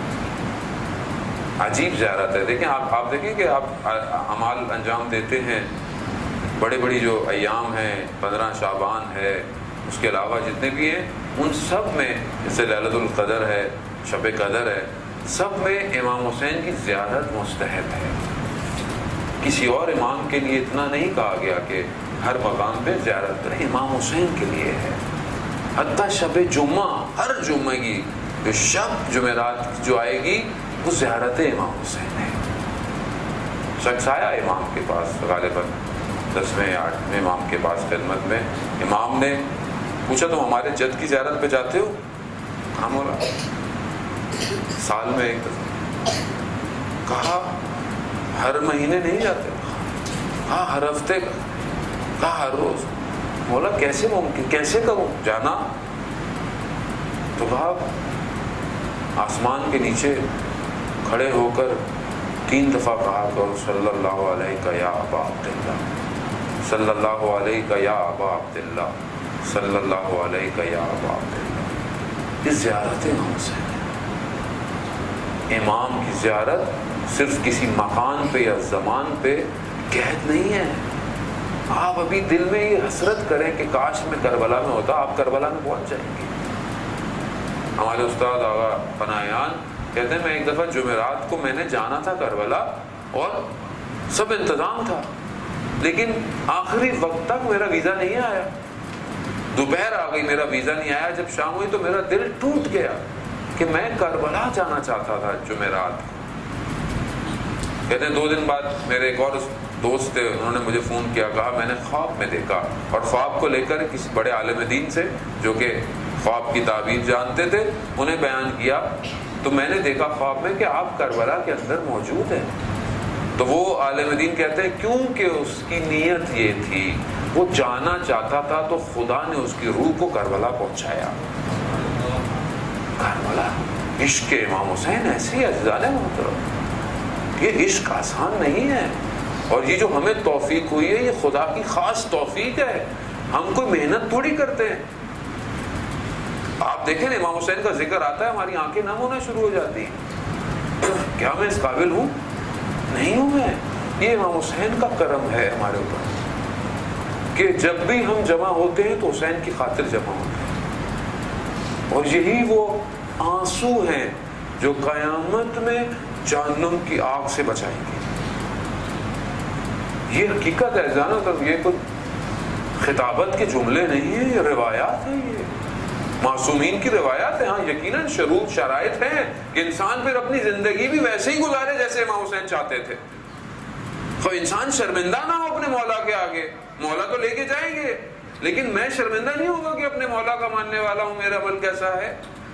عجیب زیارت ہے. دیکھیں آپ دیکھیں کہ آپ اعمال انجام دیتے ہیں، بڑے بڑی جو ایام ہیں، 15 شعبان ہے، اس کے علاوہ جتنے بھی ہیں ان سب میں، جیسے لیلۃ القدر ہے، شب قدر ہے، سب میں امام حسین کی زیارت مستحب ہے. کسی اور امام کے لیے اتنا نہیں کہا گیا کہ ہر مقام پہ زیارت کریں، امام حسین کے لیے ہے. حتیٰ شب جمعہ، ہر جمعہ کی جو شب جمعرات جو آئے گی وہ زیارت امام حسین ہے. شخص آیا امام کے پاس غالباً 10ویں یا 8ویں امام کے پاس خدمت میں. امام نے پوچھا تم ہمارے جد کی زیارت پہ جاتے ہو؟ کہا مولا سال میں ایک دفعہ. کہا ہر مہینے نہیں جاتے؟ ہاں ہر ہفتے. کہا ہر روز؟ مولا کیسے ممکن، کیسے کروں جانا؟ تو کہا آسمان کے نیچے کھڑے ہو کر 3 دفعہ کہا کرو صلی اللہ علیہ کا یا ابا عبداللہ، صلی اللہ علیہ کا یا ابا عبداللہ، صلی اللہ علیہ کا یا ابا عبداللہ. یہ زیارت امام حسین ہے. امام کی زیارت صرف کسی مکان پہ یا زمان پہ قید نہیں ہے. آپ ابھی دل میں یہ حسرت کریں کہ کاش میں کربلا میں ہوتا. آپ کربلا میں پہنچ جائیں گے. ہمارے استاد آغا پناہیان کہتے ہیں میں ایک دفعہ جمعرات کو میں نے جانا تھا کربلا اور سب انتظام تھا، لیکن آخری وقت تک میرا ویزا نہیں آیا. دوپہر آ گئی میرا ویزا نہیں آیا. جب شام ہوئی تو میرا دل ٹوٹ گیا کہ میں کربلا جانا چاہتا تھا جمعرات. کہتے ہیں 2 دن بعد میرے ایک اور دوست تھے، انہوں نے مجھے فون کیا، کہا میں نے خواب میں دیکھا، اور خواب کو لے کر کسی بڑے عالم دین سے جو کہ خواب کی تعبیر جانتے تھے انہیں بیان کیا. تو میں نے دیکھا خواب میں کہ آپ کربلا کے اندر موجود ہیں. تو وہ عالم دین کہتے ہیں کیونکہ اس کی نیت یہ تھی، وہ جانا چاہتا تھا تو خدا نے اس کی روح کو کربلا پہنچایا. کربلا عشق امام حسین ایسے ہی عزیزان محترم. یہ عشق آسان نہیں ہے، اور یہ جو ہمیں توفیق ہوئی ہے یہ خدا کی خاص توفیق ہے. ہم کوئی محنت تھوڑی کرتے ہیں. آپ دیکھیں امام حسین کا ذکر آتا ہے ہماری آنکھیں نم ہونا شروع ہو جاتی ہیں. کیا میں اس قابل ہوں؟ نہیں ہوں میں. یہ امام حسین کا کرم ہے ہمارے اوپر کہ جب بھی ہم جمع ہوتے ہیں تو حسین کی خاطر جمع ہوتے ہیں. اور یہی وہ آنسو ہیں جو قیامت میں جہنم کی آگ سے بچائیں گے. یہ حقیقت ہے جانا. تو یہ کوئی خطابت کے جملے نہیں ہیں، یہ روایات ہیں، یہ معصومین کی روایات ہیں. ہاں یقیناً شروط شرائط ہیں کہ انسان پھر اپنی زندگی بھی ویسے ہی گزارے جیسے امام حسین چاہتے تھے. تو انسان شرمندہ نہ ہو اپنے مولا کے آگے. مولا تو لے کے جائیں گے، لیکن میں شرمندہ نہیں ہوگا کہ اپنے مولا کا ماننے والا ہوں، میرا عمل کیسا ہے.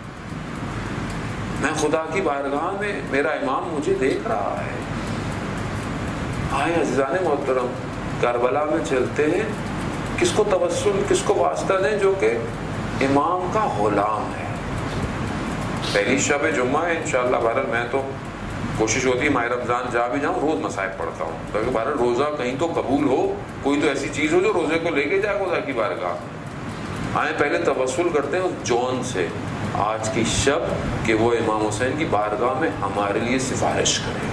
میں خدا کی بارگاہ میں میرا امام مجھے دیکھ رہا ہے. آئے عزیزان محترم کربلا میں چلتے ہیں. کس کو توسل، کس کو واسطہ دیں؟ جو کہ امام کا غلام ہے. پہلی شب جمعہ ہے انشاءاللہ. بہرحال میں تو کوشش ہوتی ہے ماہ رمضان جا بھی جاؤں روز مصائب پڑھتا ہوں تاکہ بہرحال روزہ کہیں تو قبول ہو، کوئی تو ایسی چیز ہو جو روزے کو لے کے جائے خدا کی بارگاہ. آئیں پہلے توسل کرتے ہیں اس جون سے آج کی شب کہ وہ امام حسین کی بارگاہ میں ہمارے لیے سفارش کرے.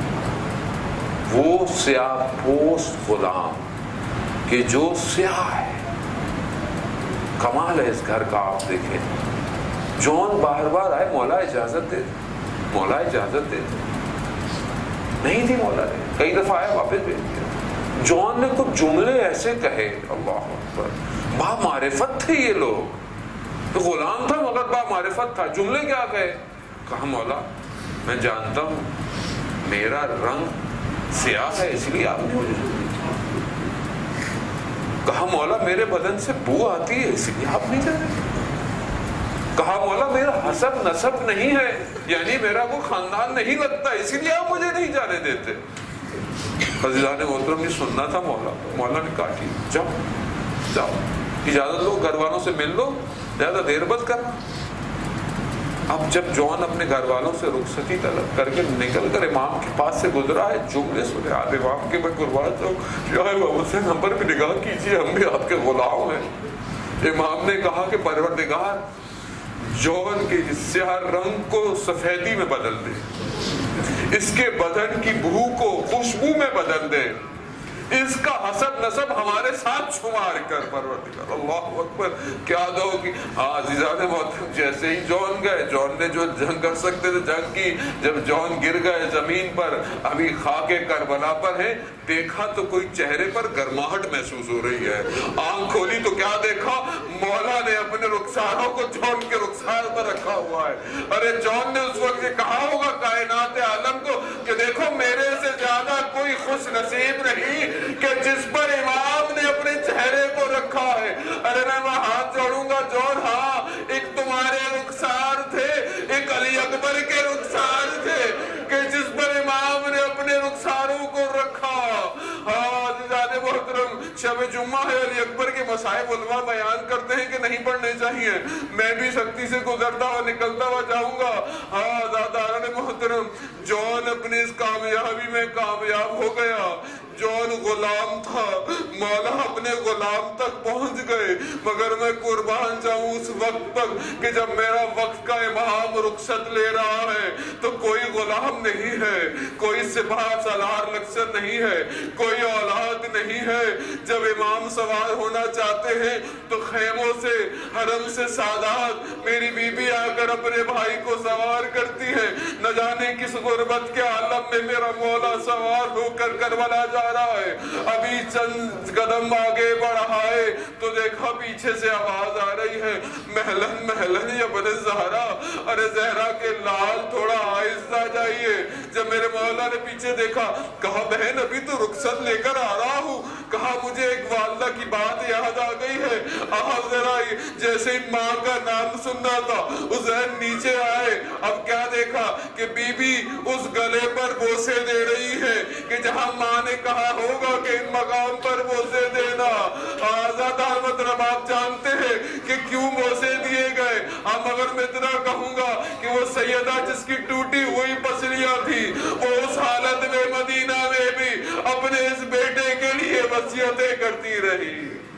وہ سیاہ پوست غلام کہ جو سیاہ ہے. کمال ہے اس گھر کا. آپ دیکھیں جون بار بار آئے، مولا اجازت دے، مولا اجازت دے. نہیں تھی مولا نے، کئی دفعہ آیا واپس بھیج دیا. جون نے کچھ جملے ایسے کہے، اللہ اکبر، با معرفت تھے یہ لوگ. تو غلام تھا مگر با معرفت تھا. جملے کیا کہے؟ کہا مولا میں جانتا ہوں میرا رنگ سیاہ ہے اس لیے آپ نے مجھے جلدی. کہا مولا میرے بدن سے بو آتی ہے اس لیے آپ نہیں جانے. کہا مولا میرا حسب نسب نہیں ہے، یعنی میرا کوئی خاندان نہیں لگتا اسی لیے آپ مجھے نہیں جانے دیتے. عزیزان محترم یہ سننا تھا مولا. مولا نے کہا ٹھیک جاؤ جاؤ، اجازت لو، گھر والوں سے مل لو، زیادہ دیر مت کرنا. اب جب جون اپنے گھر والوں سے رخصتی طلب کر کے نکل کر امام کے پاس سے گزرا ہے، جملے سنے آپ امام کے. میں قربان جاؤں یا امام حسین ہم پر بھی نگاہ کیجیے، ہم بھی آپ کے غلام ہیں. امام نے کہا کہ پروردگار جون کے سیاہ رنگ کو سفیدی میں بدل دے، اس کے بدن کی بو کو خوشبو میں بدل دے، اس کا حسب نسب ہمارے ساتھ شمار کر پروردگار. اللہ اکبر. کیا دو کی عزیزان محترم جیسے ہی جون گئے، جون نے جو جنگ کر سکتے تھے جنگ کی. جب جون گر گئے زمین پر، ابھی خاک کربلا پر ہے، دیکھا تو کوئی چہرے پر گرماہٹ محسوس ہو رہی ہے. آنکھ کھولی تو کیا دیکھا؟ مولا نے اپنے رخساروں کو جون کے رخسار پر رکھا ہوا ہے. ارے جون نے اس وقت یہ کہا ہوگا کائنات عالم کو کہ دیکھو میرے سے زیادہ لہذا کوئی خوش نصیب نہیں کہ جس پر امام نے اپنے چہرے کو رکھا ہے۔ ارے میں ہاتھ جوڑوں گا جون، ہاں ایک تمہارے رخسار تھے، ایک علی اکبر کے رخسار تھے کہ جس پر امام نے اپنے رخساروں کو رکھا۔ عزیزان محترم، شب جمعہ ہے، علی اکبر کے مصائب علماء بیان کرتے ہیں کہ نہیں پڑھنے چاہیے، میں بھی سختی سے گزرتا ہوا نکلتا ہوا جاؤں گا۔ عزیزان محترم، جون اپنی اس کامیابی میں کامیاب ہو گیا۔ جون غلام تھا، مولا اپنے غلام تک پہنچ گئے، مگر میں قربان جاؤں اس وقت تک کہ جب میرا وقت کا امام رخصت لے رہا ہے تو کوئی غلام نہیں ہے، کوئی سپاہ سالار لشکر نہیں ہے، کوئی اولاد نہیں ہے۔ جب امام سوار ہونا چاہتے ہیں تو خیموں سے، حرم سے سادات، میری بی بی آ کر اپنے بھائی کو سوار کرتی ہے۔ نہ جانے کس غربت کے عالم میں میرا مولا سوار ہو کر کربلا جا رہا ہے۔ ابھی چند قدم آگے بڑھائے تو دیکھا پیچھے سے آواز آ رہی ہے، محلن محلن یا ابن زہرا، ارے زہرا کے لال تھوڑا آہستہ جائیے۔ جب میرے مولا نے پیچھے دیکھا، کہا بہن ابھی تو رخصت لے کر آ رہا ہوں۔ کہا مجھے ایک والدہ کی بات یاد آ گئی ہے، ذرا جیسے ماں کا نام سننا تھا حسین نیچے آئے۔ اب کیا دیکھا کہ بی بی اس گلے پر بوسے دے رہی ہے کہ جہاں ماں نے کہا ہوگا کہ ان مقام پر بوسے دینا۔ آزادار مطلب آپ جانتے ہیں کہ کیوں بوسے دیے گئے، مگر میں اتنا کہوں گا کہ وہ سیدہ جس کی ٹوٹی ہوئی پسلیاں تھی، وہ اس حالت میں مدینہ میں بھی اپنے اس بیٹے کے لیے وصیتیں کرتی رہی۔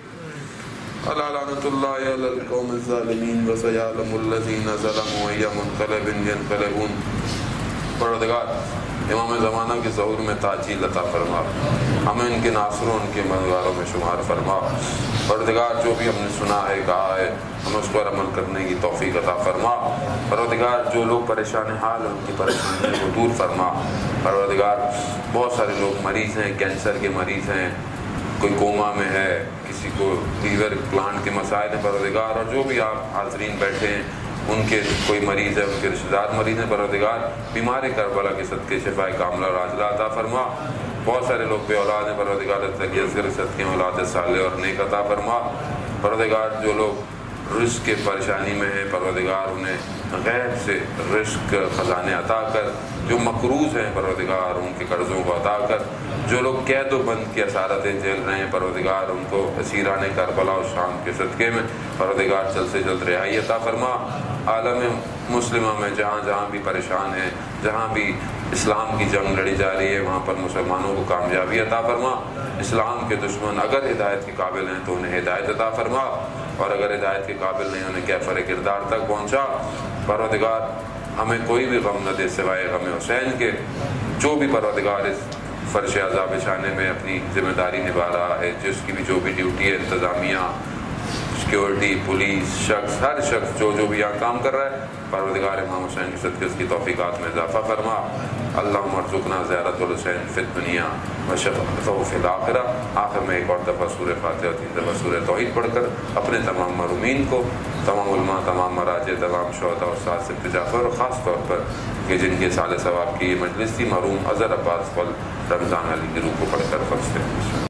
الا لعنۃ اللہ علی القوم الظالمین وسیعلم الذین ظلموا ای منقلب ینقلبون۔ پروردگار امام زمانہ کے ظہور میں تاجیل عطا فرما، ہمیں ان کے ناصروں ان کے مددگاروں میں شمار فرما۔ پروردگار جو بھی ہم نے سنا ہے کہا ہے ہمیں اس پر عمل کرنے کی توفیق عطا فرما۔ پروردگار جو لوگ پریشان حال ہیں ان کی پریشانی کو دور فرما۔ پروردگار بہت سارے لوگ مریض ہیں، کینسر کے مریض ہیں، کوئی کوما میں ہے، کسی کو لیور پلانٹ کے مسائل ہیں پروردگار، اور جو بھی آپ حاضرین بیٹھے ہیں ان کے کوئی مریض ہے، ان کے رشتہ دار مریض ہیں، پروردگار بیمار کربلا کے صدقے شفا کاملہ اور عاجلہ عطا فرما۔ بہت سارے لوگ بے اولاد ہیں، پروردگار اصغر صدقے اولاد صالح اور نیک عطا فرما۔ پروردگار جو لوگ رزق کے پریشانی میں ہیں، پروردگار انہیں غیب سے رزق خزانے عطا کر، جو مقروض ہیں پروردگار ان کے قرضوں کو عطا کر، جو لوگ قید و بند کی اسارتیں جھیل رہے ہیں پروردگار ان کو اسیران کربلا و شام کے صدقے میں پروردگار جلد سے جلد رہائی عطا فرما۔ عالم مسلمہ میں جہاں جہاں بھی پریشان ہیں، جہاں بھی اسلام کی جنگ لڑی جا رہی ہے، وہاں پر مسلمانوں کو کامیابی عطا فرما۔ اسلام کے دشمن اگر ہدایت کے قابل ہیں تو انہیں ہدایت عطا فرما، اور اگر ہدایت کے قابل نہیں انہیں کیفر کردار تک پہنچا۔ پروردگار ہمیں کوئی بھی غم نہ دے سوائے غم حسین کے۔ جو بھی پروردگار اس فرش عذاب بچھانے میں اپنی ذمہ داری نبھا رہا ہے، جس کی بھی جو بھی ڈیوٹی ہے، انتظامیہ، سیکیورٹی، پولیس، شخص، ہر شخص جو بھی یہاں کام کر رہا ہے، پروردگار امام حسین کی صدقے اس کی توفیقات میں اضافہ فرما۔ اللہم ارزقنا زیارت الحسین فی الدنیا وشفاعتہ فی الآخرہ۔ آخر میں ایک اور دفعہ سورہ فاتحہ اور 3 دفعہ سورہ توحید پڑھ کر اپنے تمام مرحومین کو، تمام علماء، تمام مراجع، تمام شہداء اور ساتھ سے التجا پر، اور خاص طور پر کہ جن کے سال ثواب کی یہ مجلس تھی، مرحوم اظہر عباس فل رمضان علی کی روح کو پڑھ کر فرشتے ہیں۔